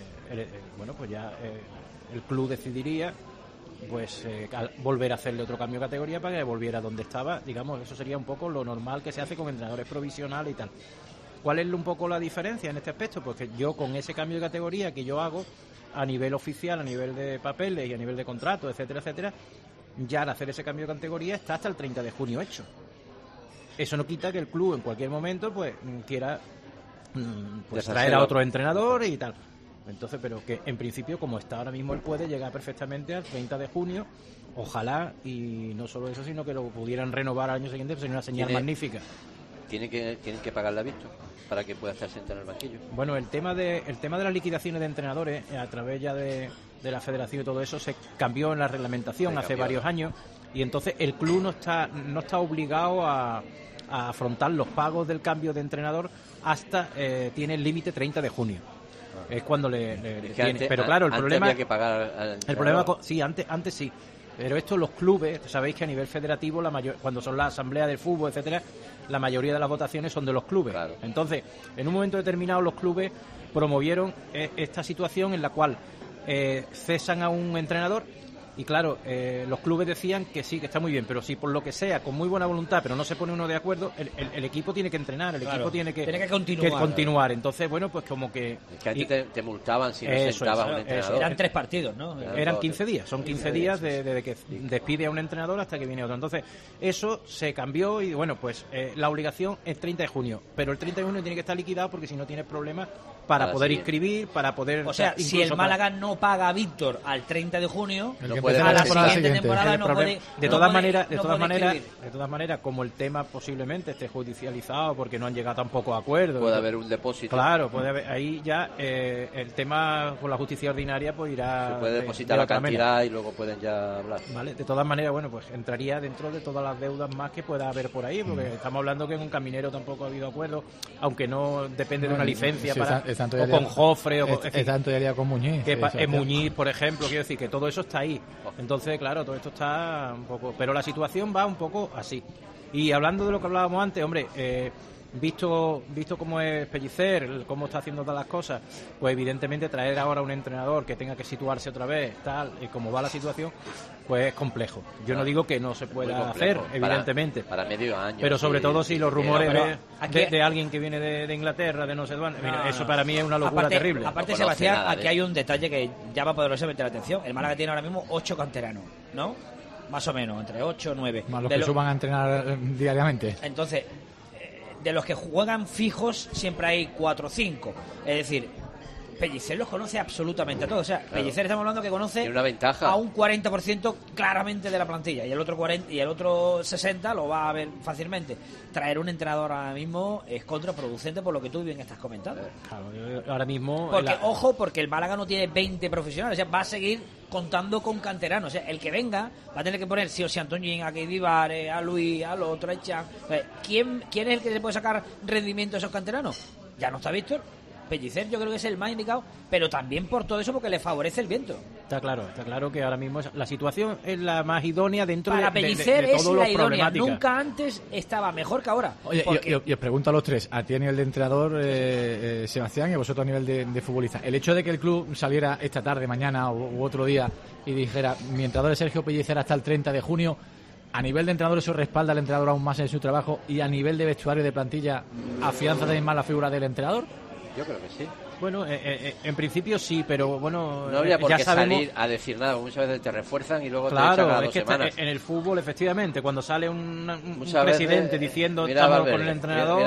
el club decidiría volver a hacerle otro cambio de categoría para que volviera donde estaba. Digamos, eso sería un poco lo normal que se hace con entrenadores provisionales y tal. ¿Cuál es un poco la diferencia en este aspecto? Pues que yo, con ese cambio de categoría que yo hago a nivel oficial, a nivel de papeles y a nivel de contrato, etcétera, etcétera, ya al hacer ese cambio de categoría está hasta el 30 de junio hecho. Eso no quita que el club en cualquier momento pues quiera traer a otro entrenador y tal. Entonces, pero que en principio, como está ahora mismo, él puede llegar perfectamente al 30 de junio, ojalá, y no solo eso, sino que lo pudieran renovar al año siguiente, pues sería una señal magnífica. ¿Tienen que pagarle a Víctor para que pueda estar sentado en el banquillo? Bueno, el tema de las liquidaciones de entrenadores, a través ya de la federación y todo eso, se cambió en la reglamentación hace varios años, y entonces el club no está obligado a afrontar los pagos del cambio de entrenador hasta tiene el límite 30 de junio. Es cuando pero claro, el problema había que pagar el problema sí, antes sí, pero esto los clubes, sabéis que a nivel federativo cuando son las asambleas del fútbol, etcétera, la mayoría de las votaciones son de los clubes. Claro. Entonces, en un momento determinado los clubes promovieron esta situación en la cual cesan a un entrenador. Y claro, los clubes decían que sí, que está muy bien, pero si por lo que sea, con muy buena voluntad, pero no se pone uno de acuerdo, el equipo tiene que entrenar, equipo tiene que continuar. Entonces, bueno, pues como que... Es que antes te multaban si no sentabas a un entrenador. Eran 3 partidos, ¿no? Eran 15 días, son 15 días desde que despide a un entrenador hasta que viene otro. Entonces, eso se cambió y, bueno, pues la obligación es 30 de junio, pero el 30 de junio tiene que estar liquidado porque si no tienes problemas para poder inscribir, para poder... O sea, si el Málaga no paga a Víctor al 30 de junio... A la siguiente temporada no puede. De todas maneras, como el tema posiblemente esté judicializado porque no han llegado tampoco a acuerdo. Puede haber un depósito. Claro, puede haber. Ahí ya el tema con la justicia ordinaria pues irá. Se puede depositar la cantidad y luego pueden ya hablar. Vale. De todas maneras, bueno, pues entraría dentro de todas las deudas más que pueda haber por ahí, porque estamos hablando que en un caminero tampoco ha habido acuerdo, aunque no depende de una licencia o con Jofre o con Muñiz. Muñiz, por ejemplo, quiero decir que todo eso está ahí. Entonces, claro, todo esto está un poco... Pero la situación va un poco así. Y hablando de lo que hablábamos antes, hombre, visto cómo es Pellicer, cómo está haciendo todas las cosas, pues evidentemente traer ahora un entrenador que tenga que situarse otra vez, tal, y como va la situación, pues es complejo. Yo no digo que no se pueda hacer, evidentemente. Para medio año. Pero sobre todo si los rumores aquí, de alguien que viene de Inglaterra, de no sé dónde, eso para mí es una locura terrible. Aparte, Sebastián, aquí hay un detalle que llama poderosamente la atención. El Málaga tiene ahora mismo 8 canteranos, ¿no? Más o menos, entre 8 o 9. Más los que suban a entrenar diariamente. Entonces, de los que juegan fijos, siempre hay 4 o 5. Es decir, Pellicer los conoce absolutamente a todos. O sea, claro. Pellicer estamos hablando que conoce una ventaja. A un 40% claramente de la plantilla, y el otro 40 y el otro 60 lo va a ver fácilmente. Traer un entrenador ahora mismo es contraproducente por lo que tú bien estás comentando. Claro, ahora mismo ojo, porque el Málaga no tiene 20 profesionales, o sea, va a seguir contando con canteranos. O sea, el que venga va a tener que poner sí o sí a Antoñín, a Keidi Vare, a Luis, al otro, a Chan. ¿Quién es el que se puede sacar rendimiento a esos canteranos? Ya no está Víctor. Pellicer yo creo que es el más indicado, pero también por todo eso porque le favorece el viento. Está claro que ahora mismo la situación es la más idónea dentro de Pellicer es todos la los idónea. Nunca antes estaba mejor que ahora. Oye, porque... y os pregunto a los tres, a ti a nivel de entrenador, Sebastián, y a vosotros a nivel de futbolista, el hecho de que el club saliera esta tarde, mañana u otro día y dijera, mi entrenador es Sergio Pellicer hasta el 30 de junio, a nivel de entrenador eso respalda al entrenador aún más en su trabajo, y a nivel de vestuario de plantilla, ¿afianza también más la figura del entrenador? Yo creo que sí. Bueno, en principio sí, pero bueno, no habría por qué sabemos... salir a decir nada. Muchas veces te refuerzan y luego claro, te echan a 2 es que semanas. En el fútbol, efectivamente, cuando sale un presidente diciendo estamos con el entrenador,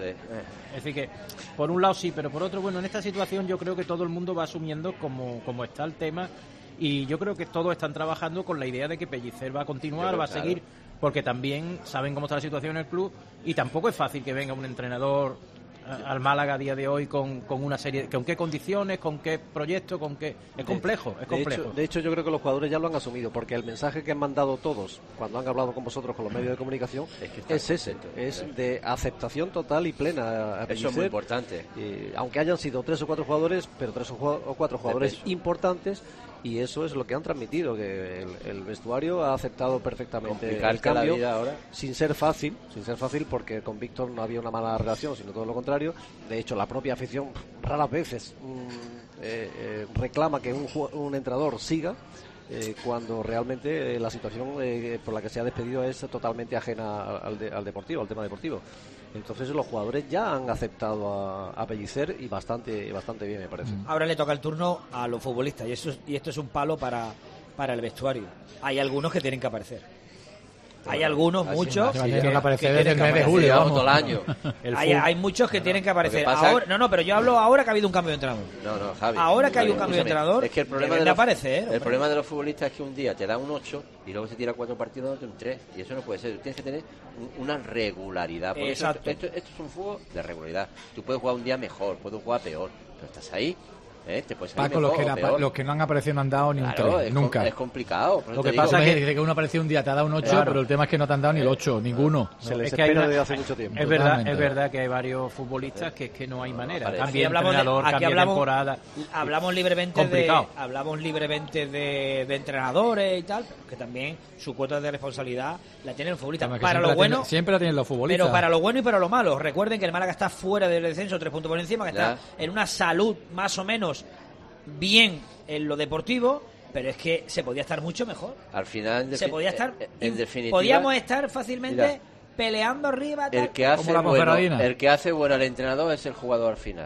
es decir que por un lado sí, pero por otro, bueno, en esta situación yo creo que todo el mundo va asumiendo como está el tema, y yo creo que todos están trabajando con la idea de que Pellicer va a continuar, va a seguir, porque también saben cómo está la situación en el club, y tampoco es fácil que venga un entrenador al Málaga a día de hoy con una serie, con qué condiciones, con qué proyecto, con qué... Es complejo. De hecho, yo creo que los jugadores ya lo han asumido, porque el mensaje que han mandado todos cuando han hablado con vosotros, con los medios de comunicación, es ese, es de aceptación total y plena. Eso es muy importante. Aunque hayan sido 3 o 4 jugadores, pero 3 o 4 jugadores importantes, y eso es lo que han transmitido, que el vestuario ha aceptado perfectamente el cambio, ahora. sin ser fácil, porque con Víctor no había una mala relación, sino todo lo contrario. De hecho, la propia afición raras veces reclama que un entrenador siga, cuando realmente la situación por la que se ha despedido es totalmente ajena al deportivo, al tema deportivo. Entonces los jugadores ya han aceptado a Pellicer, y bastante bien, me parece. Ahora le toca el turno a los futbolistas, y esto es un palo para el vestuario. Hay algunos que tienen que aparecer. Hay algunos, muchos, que tienen que aparecer desde el mes de julio, todo el año. Hay muchos que tienen que aparecer. Ahora, pero yo hablo ahora que ha habido un cambio de entrenador. No, Javi. Ahora que hay un cambio de entrenador, es que el problema el problema de los futbolistas es que un día te da un 8 y luego se tira 4 partidos y un 3. Y eso no puede ser. Tienes que tener una regularidad. Porque esto es un fútbol de regularidad. Tú puedes jugar un día mejor, puedes jugar peor, pero estás ahí. Te puede salir Paco, mejor, los que no han aparecido no han dado ni un 3, nunca. Es complicado. Lo que pasa es que uno apareció un día, te ha dado un 8, pero el tema es que no te han dado ni el 8, ninguno. Se les espera desde hace mucho tiempo. Es verdad que hay varios futbolistas que es que no hay manera. Cambia entrenador, cambia temporada. Hablamos libremente de entrenadores y tal, que también su cuota de responsabilidad la tienen los futbolistas. Siempre la tienen los futbolistas. Pero para lo bueno y para lo malo. Recuerden que el Málaga está fuera del descenso, 3 puntos por encima, que está en una salud más o menos bien en lo deportivo, pero es que se podía estar mucho mejor. Al final, en definitiva, podíamos estar fácilmente peleando arriba. El que hace bueno al entrenador es el jugador al final.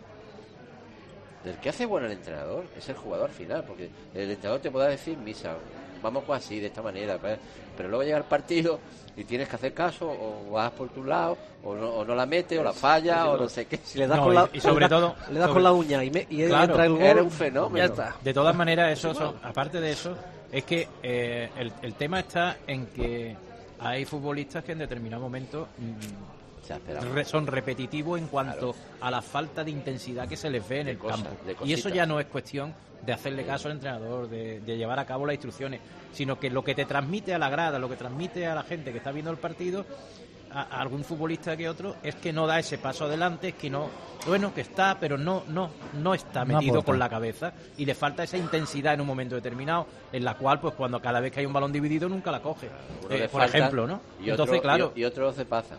El que hace bueno al entrenador es el jugador al final, porque el entrenador te podrá decir, misa, vamos pues así, de esta manera, pero luego llega el partido y tienes que hacer caso, o vas por tu lado, o no la metes, o la falla, o no sé qué. Si le das con la, y sobre todo le das con la uña y entra el gol, era un fenómeno. Ya está. De todas maneras, aparte de eso, es que el tema está en que hay futbolistas que en determinado momento son repetitivos en cuanto a la falta de intensidad que se les ve en el campo. Y eso ya no es cuestión de hacerle caso al entrenador, de llevar a cabo las instrucciones, sino que lo que te transmite a la grada, lo que transmite a la gente que está viendo el partido, a algún futbolista que otro, es que no da ese paso adelante, es que no, bueno, que está, pero no está metido con la cabeza, y le falta esa intensidad en un momento determinado, en la cual, pues cada vez que hay un balón dividido nunca la coge, por ejemplo, ¿no? Y entonces, claro, y otro se pasa.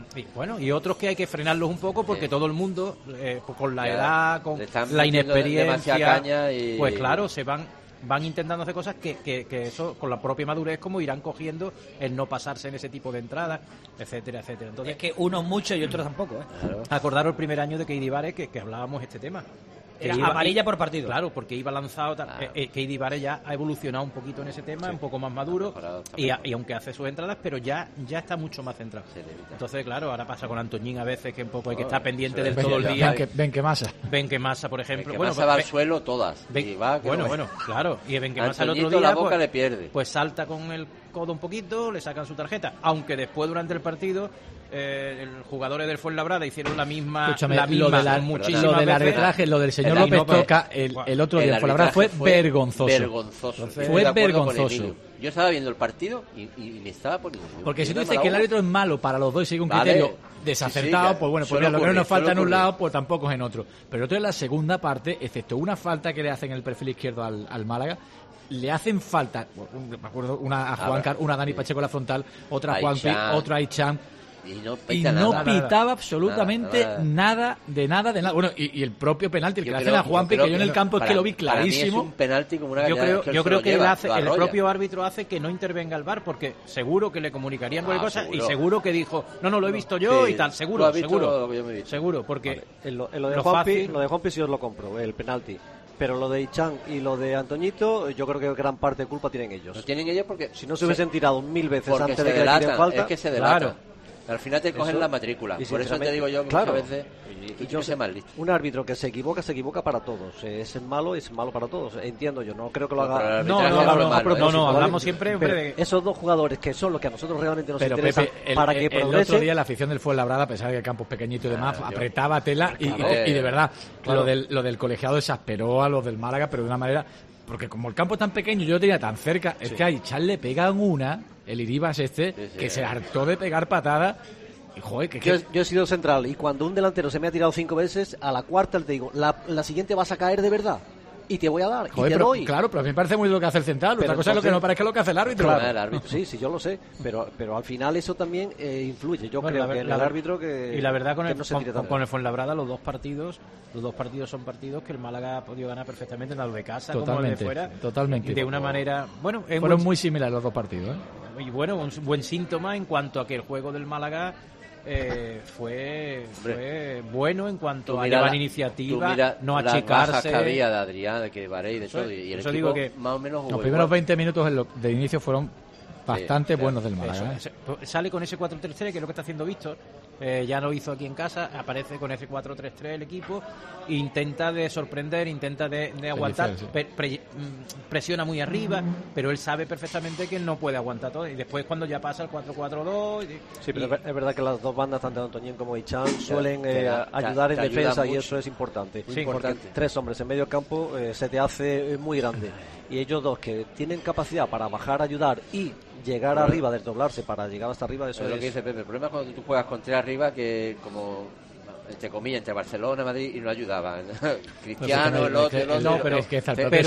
Y bueno, y otros que hay que frenarlos un poco porque todo el mundo, pues con la edad, con le están la metiendo demasiada inexperiencia, caña y... pues claro, van intentando hacer cosas que eso, con la propia madurez, como irán cogiendo el no pasarse en ese tipo de entradas, etcétera, etcétera. Entonces, es que unos mucho y otros tampoco, ¿eh? Claro. Acordaros el primer año de Keidi Vare que hablábamos este tema. Era amarilla por partido. Claro, porque iba lanzado. Keidi Vare ya ha evolucionado un poquito en ese tema, un poco más maduro, y aunque hace sus entradas, pero ya está mucho más centrado. Entonces, claro, ahora pasa con Antoñín a veces, que un poco hay que estar pendiente del todo el día. Benquemasa. Benquemasa, por ejemplo. Benquemasa va al suelo todas. Bueno, claro. Y Benquemasa el otro Antoñito día la boca le pierde. Pues salta con el codo un poquito, le sacan su tarjeta, aunque después durante el partido los jugadores del Fuenlabrada hicieron la misma lo del arbitraje, lo del señor López Toca el otro día en Fuenlabrada fue vergonzoso. Fue vergonzoso. Yo estaba viendo el partido y me estaba poniendo... Porque si tú dices que el árbitro es malo para los dos y sigue un criterio desacertado, pues bueno, pues lo que no nos falta en un lado, pues tampoco es en otro. Pero el otro en la segunda parte, excepto una falta que le hacen en el perfil izquierdo al Málaga, le hacen falta, me acuerdo, una a Juan una a Dani Pacheco en la frontal, otra a Juanpi, otra a Aichan. Y no pitaba absolutamente nada. Bueno, y el propio penalti, el que le hacen a Juanpi, que yo en el campo es que lo vi clarísimo. Es un penalti como una yo creo que el propio árbitro hace que no intervenga el VAR, porque seguro que le comunicarían cualquier cosa, y seguro que dijo, no, lo he visto yo y tal, seguro, porque lo de Juanpi sí os lo compro, el penalti. Pero lo de Ichan y lo de Antoñito, yo creo que gran parte de culpa tienen ellos. Lo tienen ellos porque... Si no se hubiesen tirado 1000 veces antes de que le tiren falta... Es que se delatan. Al final te cogen la matrícula. Por eso te digo yo que muchas veces... Yo sé mal listo. Un árbitro que se equivoca para todos. Es malo para todos. Entiendo yo, no creo que lo haga... No, hablamos siempre de... Esos dos jugadores que son los que a nosotros realmente nos interesan para que progrese... El otro día la afición del Fuenlabrada, a pesar de que el campo es pequeñito y demás, apretaba tela y de verdad, lo del colegiado exasperó a los del Málaga, pero de una manera... Porque como el campo es tan pequeño y yo lo tenía tan cerca, es que a Ichan le pegan el Iribas que se hartó de pegar patadas. Y, joder, yo he sido central y cuando un delantero se me ha tirado 5 veces, a la cuarta te digo, la siguiente vas a caer de verdad. Y te voy a dar, y te doy. Claro, pero a mí me parece muy lo que hace el central. Otra cosa es lo que no parezca lo que hace el árbitro. Claro, el árbitro. Sí, yo lo sé. Pero al final eso también influye. Yo creo que el árbitro que... Y la verdad, con el Fuenlabrada, los dos partidos son partidos que el Málaga ha podido ganar perfectamente, tanto de casa como de fuera. Totalmente. De una manera... Bueno, fueron muy similares los dos partidos. Y bueno, un buen síntoma en cuanto a que el juego del Málaga... fue bueno en cuanto a llevar iniciativa, no achicarse. Que había de Adrián, de que Varey, de eso, y el equipo que más o menos jugó los primeros 20 minutos de inicio fueron bastante buenos del Málaga. Sale con ese 4-3-3, que es lo que está haciendo Víctor. Ya lo hizo aquí en casa, aparece con ese 4-3-3 el equipo, intenta de sorprender, intenta de aguantar, presiona muy arriba, pero él sabe perfectamente que él no puede aguantar todo, y después cuando ya pasa el 4-4-2... Sí, pero es verdad que las dos bandas, tanto Antoñín como Ichan, suelen ayudar en defensa, y eso es importante. Sí, porque 3 hombres en medio campo se te hace muy grande, y ellos dos que tienen capacidad para bajar, ayudar y llegar arriba, desdoblarse para llegar hasta arriba, eso es lo que dice Pepe. El problema es cuando tú juegas con 3 arriba, que como entre comillas, entre Barcelona y Madrid, y no ayudaban. Cristiano, el otro. No, pero es que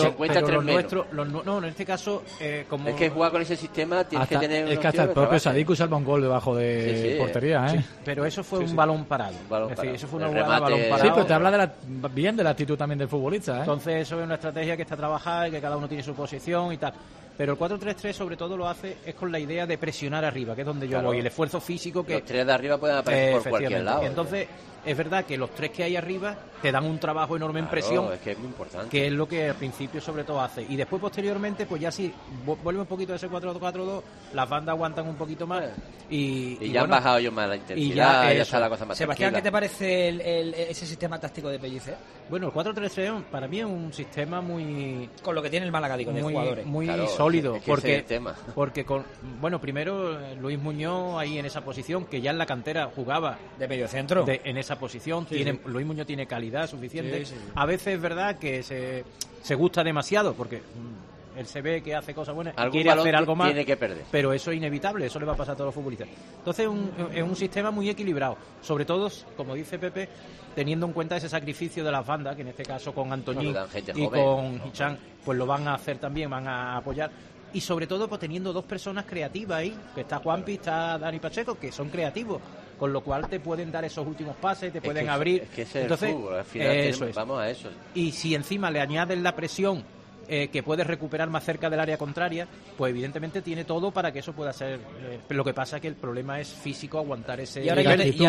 en este caso, como... Es que jugar con ese sistema tienes que tener... Es que hasta el propio Sadiku salva un gol debajo de portería, ¿eh? Sí, pero eso fue un balón parado. Es decir, eso fue una jugada balón parado. Sí, pero te habla bien de la actitud también del futbolista, ¿eh? Entonces eso es una estrategia que está trabajada y que cada uno tiene su posición y tal. Pero el 4-3-3 sobre todo lo hace es con la idea de presionar arriba, que es donde yo voy, el esfuerzo físico que... Los 3 de arriba pueden aparecer por cualquier lado. Entonces, es verdad que los 3 que hay arriba te dan un trabajo enorme en presión, es que es muy importante, que es lo que al principio sobre todo hace. Y después posteriormente, pues ya si vuelve un poquito a ese 4-4-2, las bandas aguantan un poquito más. Y ya han bajado ellos más la intensidad, ya está la cosa más Sebastián, tranquila. ¿qué te parece ese sistema táctico de Pellicer? Bueno, el 4-3-3 para mí es un sistema muy... Con lo que tiene el Málaga, digo, de jugadores. Muy sólido, es que porque primero Luis Muñoz ahí en esa posición, que ya en la cantera jugaba de mediocentro, en esa posición, Luis Muñoz tiene calidad suficiente. A veces es verdad que se gusta demasiado, porque él se ve que hace cosas buenas y quiere hacer algo más, tiene que perder. Pero eso es inevitable, eso le va a pasar a todos los futbolistas. Entonces es un sistema muy equilibrado, sobre todo, como dice Pepe, teniendo en cuenta ese sacrificio de las bandas, que en este caso con Antoñín y con Hichan, pues lo van a hacer también, van a apoyar. y sobre todo pues teniendo dos personas creativas ahí, que está Juanpi, está Dani Pacheco, que son creativos, con lo cual te pueden dar esos últimos pases, te pueden abrir. Es que ese entonces, es el fútbol, al final vamos a eso. Y si encima le añades la presión que puedes recuperar más cerca del área contraria, pues evidentemente tiene todo para que eso pueda ser. Pero lo que pasa es que el problema es físico, aguantar ese. Y ahora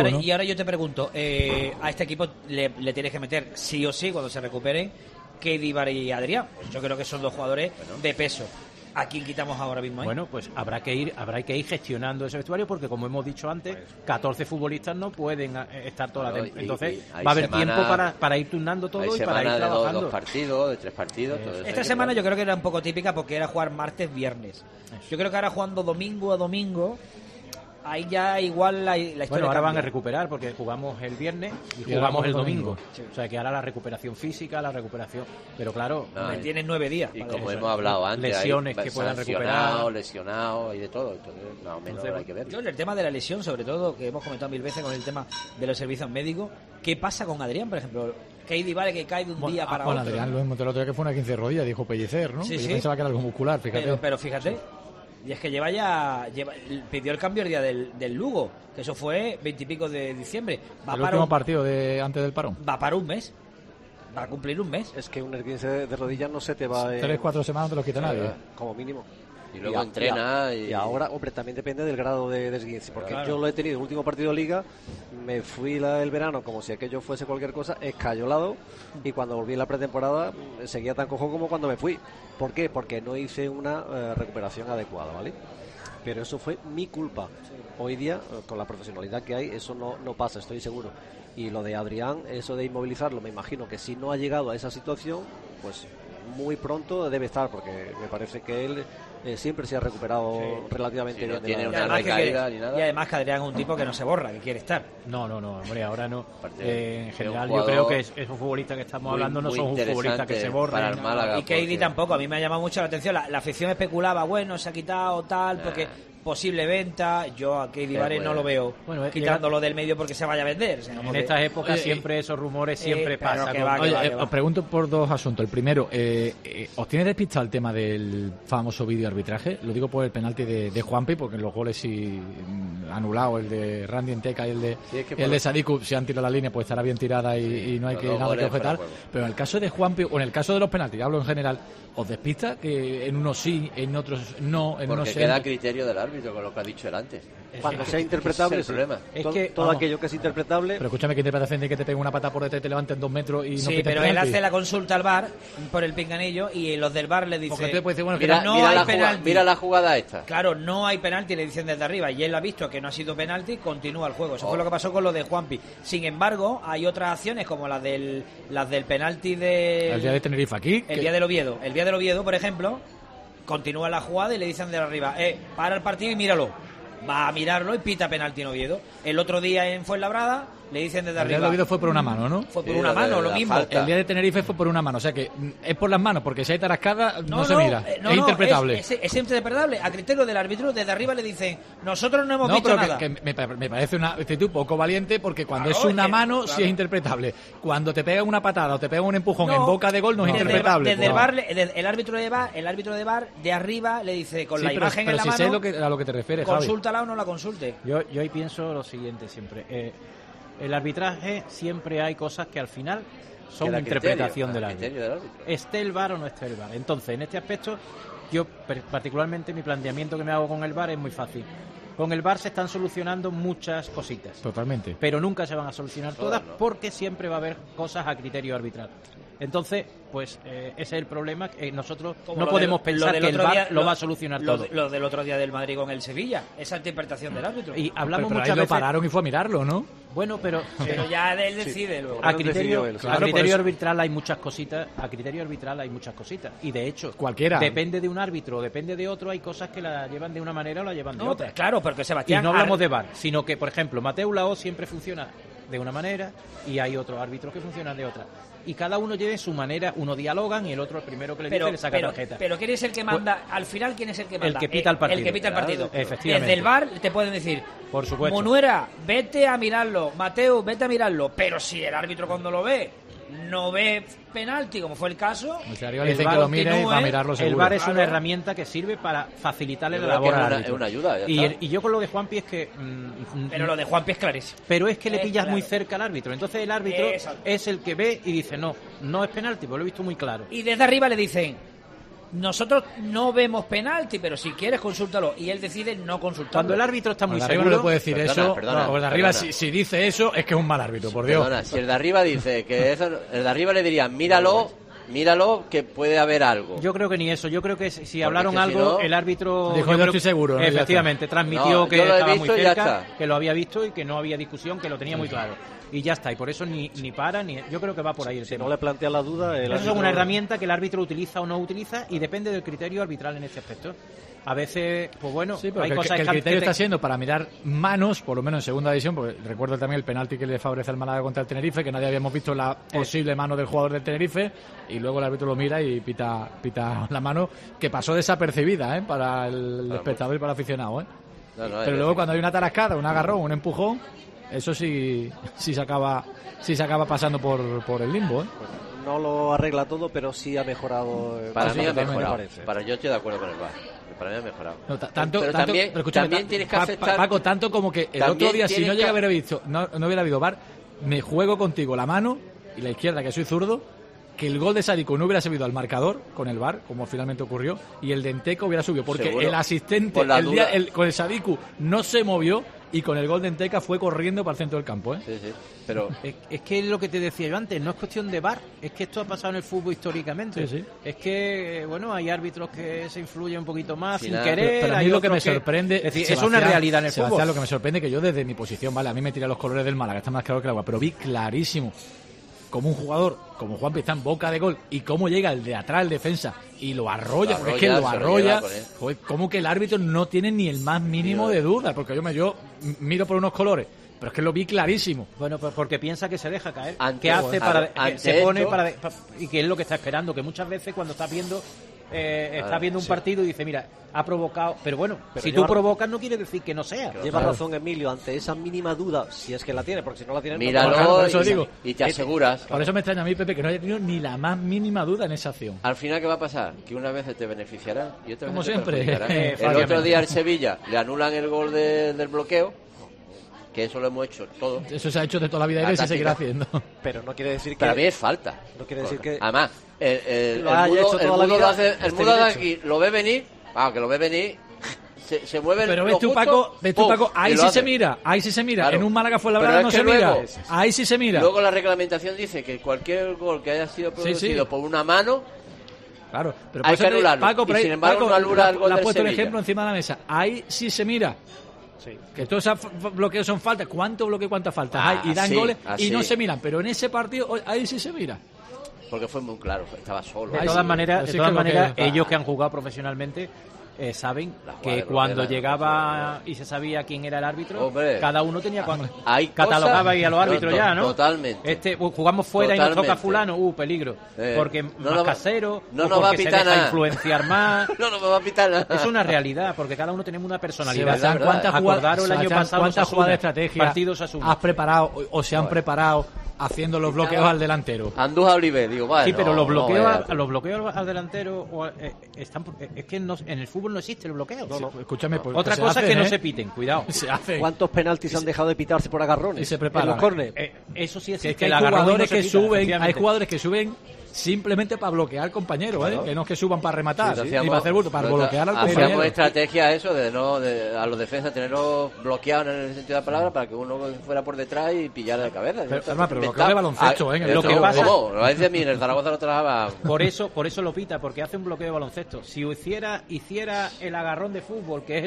yo te pregunto, a este equipo le tienes que meter sí o sí cuando se recuperen Keidi y Adrián. Yo creo que son dos jugadores de peso. ¿A quién quitamos ahora mismo ahí? Bueno, pues habrá que ir gestionando ese vestuario, porque como hemos dicho antes, 14 futbolistas no pueden estar toda la temporada. Entonces va a haber tiempo para ir turnando todo y para ir trabajando. De 2 partidos, de 3 partidos. Todo esta semana yo creo que era un poco típica porque era jugar martes, viernes. Yo creo que ahora jugando domingo a domingo, ahí ya igual la historia bueno, ahora cambia. Van a recuperar porque jugamos el viernes y jugamos el domingo. Sí. O sea que ahora la recuperación física, pero claro, tienes 9 días. Y como hemos hablado antes, lesiones que puedan recuperar, lesionados y de todo. Entonces, más o menos hay que ver. Yo el tema de la lesión, sobre todo, que hemos comentado 1000 veces con el tema de los servicios médicos, ¿qué pasa con Adrián, por ejemplo? Keidi vale que cae de un día para otro. Adrián lo hemos otro día que fue una 15 de rodilla, dijo pellecer, ¿no? Sí, Yo pensaba que era algo muscular, fíjate. Pero fíjate. Y es que pidió el cambio el día del Lugo, que eso fue 20 y pico de diciembre. El último partido antes del parón. Va para un mes. Va a cumplir un mes. Es que un esguince de rodillas no se te va... 3-4 semanas no te lo quita nadie. Como mínimo. Y luego entrena y ahora, hombre, también depende del grado de esguince, porque yo lo he tenido el último partido de Liga, me fui el verano como si aquello fuese cualquier cosa, escayolado, y cuando volví en la pretemporada seguía tan cojo como cuando me fui. ¿Por qué? Porque no hice una recuperación adecuada, ¿vale? Pero eso fue mi culpa. Hoy día, con la profesionalidad que hay, eso no pasa, estoy seguro. Y lo de Adrián, eso de inmovilizarlo, me imagino que si no ha llegado a esa situación, pues muy pronto debe estar, porque me parece que él siempre se ha recuperado relativamente bien. No tiene una recaída ni nada. Y además que Adrián es un tipo que no se borra, que quiere estar. No, hombre, ahora no. En general yo creo que esos futbolistas que estamos hablando no son futbolistas que se borren. Y Keidi tampoco, a mí me ha llamado mucho la atención. La afición especulaba, bueno, se ha quitado tal, porque posible venta. Yo a Keidi Vare no lo veo quitándolo del medio porque se vaya a vender. En estas épocas siempre esos rumores siempre pasan. Os pregunto por 2 asuntos. El primero, ¿os tiene despistado el tema del famoso vídeo arbitraje? Lo digo por el penalti de Juanpi, porque en los goles sí anulado, el de Randy Enteca y el de Sadiku, si han tirado la línea pues estará bien tirada y no hay nada que objetar. Pero en el caso de Juanpi o en el caso de los penaltis, hablo en general, ¿os despista que en unos sí, en otros no? Porque queda a criterio del árbitro, con lo que ha dicho él antes. Cuando sea interpretable, es el problema. Es que todo aquello que es interpretable. Pero escúchame, ¿qué interpretación de que te pegue una pata por detrás y te levanten 2 metros y no sí, pero él hace la consulta al VAR por el pinganillo y los del VAR le dicen mira la jugada esta. Claro, no hay penalti, le dicen desde arriba y él ha visto que no ha sido penalti, continúa el juego. Eso fue lo que pasó con lo de Juanpi. Sin embargo, hay otras acciones como las del penalti el día de Tenerife aquí. El día del Oviedo, por ejemplo, continúa la jugada y le dicen de arriba, para el partido y míralo. Va a mirarlo y pita penalti en Oviedo. El otro día en Fuenlabrada le dicen desde arriba. El día de Oviedo fue por una mano, ¿no? Fue por una mano, lo mismo. Falta. El día de Tenerife fue por una mano, o sea que es por las manos, porque si hay tarascada no se mira. Es interpretable. Es interpretable. A criterio del árbitro, desde arriba le dicen, nosotros no hemos visto nada. Que me parece una actitud poco valiente, porque cuando es una mano sí es interpretable. Cuando te pega una patada o te pega un empujón en boca de gol no es interpretable. Desde el VAR, el árbitro de VAR de arriba le dice con la imagen en la mano. Pero sé a lo que te refieres, Javi. Consúltala o no la consulte. Yo ahí pienso lo siguiente siempre. El arbitraje siempre hay cosas que al final son una interpretación del árbitro. Esté el VAR o no esté el VAR. Entonces, en este aspecto, yo particularmente mi planteamiento que me hago con el VAR es muy fácil. Con el VAR se están solucionando muchas cositas. Totalmente. Pero nunca se van a solucionar todas porque siempre va a haber cosas a criterio arbitral. Entonces, pues ese es el problema. Nosotros no podemos pensar que el VAR lo va a solucionar todo. Lo del otro día del Madrid con el Sevilla, esa interpretación del árbitro. Y hablamos pero muchas ahí veces. Lo pararon y fue a mirarlo, ¿no? Bueno, pero ya él decide luego. A criterio arbitral hay muchas cositas. Y de hecho, cualquiera. Depende de un árbitro, depende de otro. Hay cosas que la llevan de una manera o la llevan de otra. Claro, porque Sebastián. Y no hablamos de VAR, sino que, por ejemplo, Mateu Laó siempre funciona de una manera y hay otros árbitros que funcionan de otra. Y cada uno lleve su manera, uno dialogan y el otro, el primero que le dice, le saca tarjeta. Pero ¿quién es el que manda? Al final, ¿quién es el que manda? El que pita el partido. El que pita el partido. Efectivamente. Desde el VAR te pueden decir, por supuesto, Munuera, vete a mirarlo, Mateo, vete a mirarlo. Pero si el árbitro cuando lo ve no ve penalti, como fue el caso, Arriba dice que lo mire y va a mirarlo seguro. El VAR es una herramienta que sirve para facilitarle la labor al árbitro. Es una ayuda. Y yo con lo de Juanpi es que... pero lo de Juanpi es clarísimo. Pero es que le pillas muy cerca al árbitro. Entonces el árbitro es el que ve y dice, no es penalti, pues lo he visto muy claro. Y desde arriba le dicen, nosotros no vemos penalti, pero si quieres consúltalo. Y él decide no consultarlo. Cuando el árbitro está muy seguro... seguro... no le puede decir eso. El de arriba, si dice eso, es que es un mal árbitro, por Dios. Perdona, si el de arriba dice que eso... El de arriba le diría, míralo, que puede haber algo. Yo creo que ni eso. Yo creo que si hablaron algo, si no, el árbitro... Dijo, yo estoy seguro. ¿no? Efectivamente, transmitió que estaba muy cerca, que lo había visto y que no había discusión, que lo tenía muy claro. Y ya está, y por eso ni para, ni yo creo que va por ahí el tema. No le plantea la duda... Eso es una herramienta que el árbitro utiliza o no utiliza y depende del criterio arbitral en este aspecto. A veces, pues bueno, sí, hay cosas que el criterio está siendo para mirar manos, por lo menos en segunda división, porque recuerdo también el penalti que le favorece al Málaga contra el Tenerife, que nadie habíamos visto la posible mano del jugador del Tenerife, y luego el árbitro lo mira y pita la mano, que pasó desapercibida para el espectador y para el aficionado. Pero luego cuando hay una tarascada, un agarrón, un empujón, eso sí se acaba pasando por el limbo. No lo arregla todo, pero sí ha mejorado. Para mí ha mejorado. Yo estoy de acuerdo con el VAR. Para mí ha mejorado. No, también tienes que aceptar... Paco, tanto como que el otro día, si no llega a haber visto, no hubiera habido VAR, me juego contigo la mano y la izquierda, que soy zurdo, que el gol de Sadiku no hubiera subido al marcador con el VAR, como finalmente ocurrió, y el de Enteca hubiera subido, porque ¿seguro? El asistente con el Sadiku no se movió y con el gol de Enteca fue corriendo para el centro del campo. Sí, pero es que es lo que te decía yo antes, no es cuestión de VAR, es que esto ha pasado en el fútbol históricamente. Sí. Es que, bueno, hay árbitros que se influyen un poquito más sin querer. Pero a mí lo que me sorprende... Es decir, es una realidad en el fútbol. Lo que me sorprende que yo desde mi posición, vale, a mí me tiran los colores del Málaga, está más claro que el agua, pero vi clarísimo como un jugador como Juanpi está en boca de gol y cómo llega el de atrás, el defensa, y lo arrolla, porque es que lo arrolla. Joder, como que el árbitro no tiene ni el más mínimo de duda, porque yo miro por unos colores, pero es que lo vi clarísimo. Bueno, pues porque piensa que se deja caer. ¿Qué hace se pone y que es lo que está esperando? Que muchas veces cuando estás viendo un partido y dice, mira, ha provocado, pero bueno, si tú provocas no quiere decir que no sea. Lleva razón Emilio, ante esa mínima duda, si es que la tiene, porque si no la tiene, míralo y te aseguras. Por eso me extraña a mí, Pepe, que no haya tenido ni la más mínima duda en esa acción. Al final, ¿qué va a pasar? Que una vez te beneficiará y otra vez como te siempre. El otro día al Sevilla le anulan el gol del bloqueo, que eso lo hemos hecho todo. Eso se ha hecho de toda la vida y se seguirá haciendo. Pero no quiere decir que... Para mí es falta. No quiere decir que... Además, el mudo lo hace aquí, lo ve venir, que lo ve venir, se mueve. Pero ves tú, Paco, ahí sí se mira. Claro. En un Málaga Fuenlabrada no se mira. Ahí sí se mira. Luego la reglamentación dice que cualquier gol que haya sido producido por una mano... Claro, pero hay que anularlo. Paco, y sin embargo no anula el gol del Sevilla. Ha puesto el ejemplo encima de la mesa. Ahí sí se mira. Sí. Que todos esos bloqueos son faltas. ¿Cuántos bloqueos, cuántas faltas hay? Y dan goles y no se miran. Pero en ese partido, ahí sí se mira. Porque fue muy claro, estaba solo. De todas maneras, ellos que han jugado profesionalmente saben que cuando llegaba y se sabía quién era el árbitro, cada uno tenía catalogaba ahí a los árbitros ya, ¿no? Totalmente. Jugamos fuera y nos toca fulano, peligro. Porque más casero, no nos va a pitar nada. Influenciar más. No nos va a pitar nada. Es una realidad, porque cada uno tenemos una personalidad. ¿Cuántas jugadas de estrategia has preparado o se han preparado haciendo los bloqueos al delantero? Andújar Oliver, digo, vale. Sí, pero los bloqueos al delantero están, es que en el fútbol no existe el bloqueo. Escúchame, pues, otra cosa es que no se piten, cuidado. ¿Cuántos penaltis han dejado de pitarse por agarrones? Y se preparan. En los córner. Eso sí es que hay jugadores que suben, simplemente para bloquear al compañero, claro. Que no es que suban para rematar, ni para hacer bulto, para bloquear al compañero. Hacíamos estrategia eso de a los defensas tenerlos bloqueados en el sentido de la palabra para que uno fuera por detrás y pillara de cabeza. Pero bloquear de baloncesto, lo que pasa, ¿cómo? Lo dice a mí, en el Zaragoza lo trabajaba. Por eso lo pita, porque hace un bloqueo de baloncesto. Si hiciera el agarrón de fútbol, que es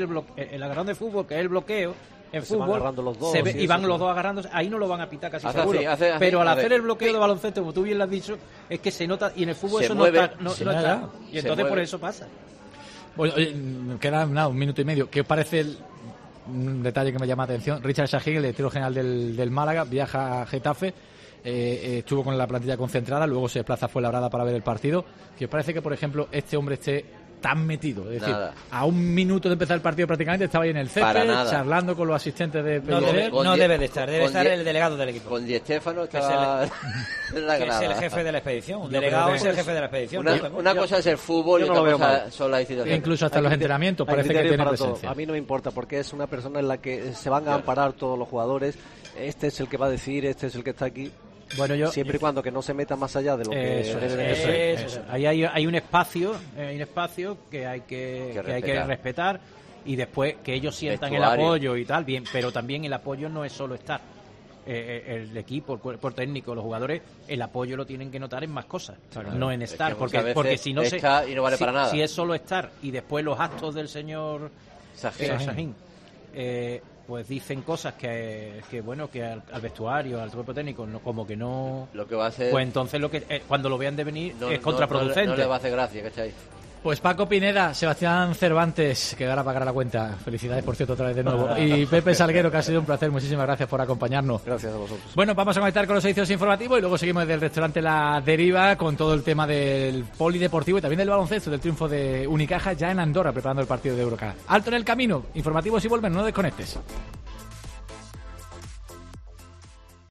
el bloqueo, en fútbol y van los dos agarrándose, ahí no lo van a pitar casi seguro. Pero al hacer el bloqueo de baloncesto, como tú bien lo has dicho, es que se nota, y en el fútbol eso no está. Y entonces por eso pasa. Bueno, queda un minuto y medio. ¿Qué os parece un detalle que me llama la atención? Richard Sahig, el director general del Málaga, viaja a Getafe, estuvo con la plantilla concentrada, luego se desplaza a Fuenlabrada para ver el partido. ¿Qué os parece que, por ejemplo, este hombre esté tan metido. Es decir, Nada. a un minuto de empezar el partido prácticamente estaba ahí en el Para césped, nada. charlando con los asistentes de No Pellicer. debe de estar, debe estar el delegado del equipo. Con Di Stéfano Que es estaba en la Que es grada. el jefe de la expedición. Un Yo delegado creo es que el jefe de la expedición. Una cosa es el fútbol y yo no lo otra veo cosa mal. son las instituciones. Incluso hasta en los entrenamientos Hay parece que criterio tiene para todo. presencia. A mí no me importa porque es una persona en la que se van a amparar todos los jugadores. Este es el que va a decir, este es el que está aquí. Bueno, Siempre y cuando que no se meta más allá de lo que Eso debe de es, ser. eso es. Ahí hay un espacio que hay que respetar y después que ellos sientan el Vestuario. apoyo y tal, bien, pero también el apoyo no es solo estar. El equipo, el cuerpo técnico, los jugadores, el apoyo lo tienen que notar en más cosas, no en Es estar, que muchas porque veces si no está y no vale si, para nada. si es solo estar y después los actos del señor Sajín. pues dicen cosas que bueno, que al vestuario, al cuerpo técnico, como que no, Lo que va a hacer pues entonces cuando lo vean de venir no, es contraproducente. no le va a hacer gracia, ¿cachai? Pues Paco Pineda, Sebastián Cervantes, que ahora pagará la cuenta. Felicidades, por cierto, otra vez de nuevo. Y Pepe Salguero, que ha sido un placer. Muchísimas gracias por acompañarnos. Gracias a vosotros. Bueno, vamos a conectar con los servicios informativos y luego seguimos desde el restaurante La Deriva con todo el tema del polideportivo y también del baloncesto, del triunfo de Unicaja ya en Andorra, preparando el partido de Eurocup. Alto en el camino, informativos y vuelven, no desconectes.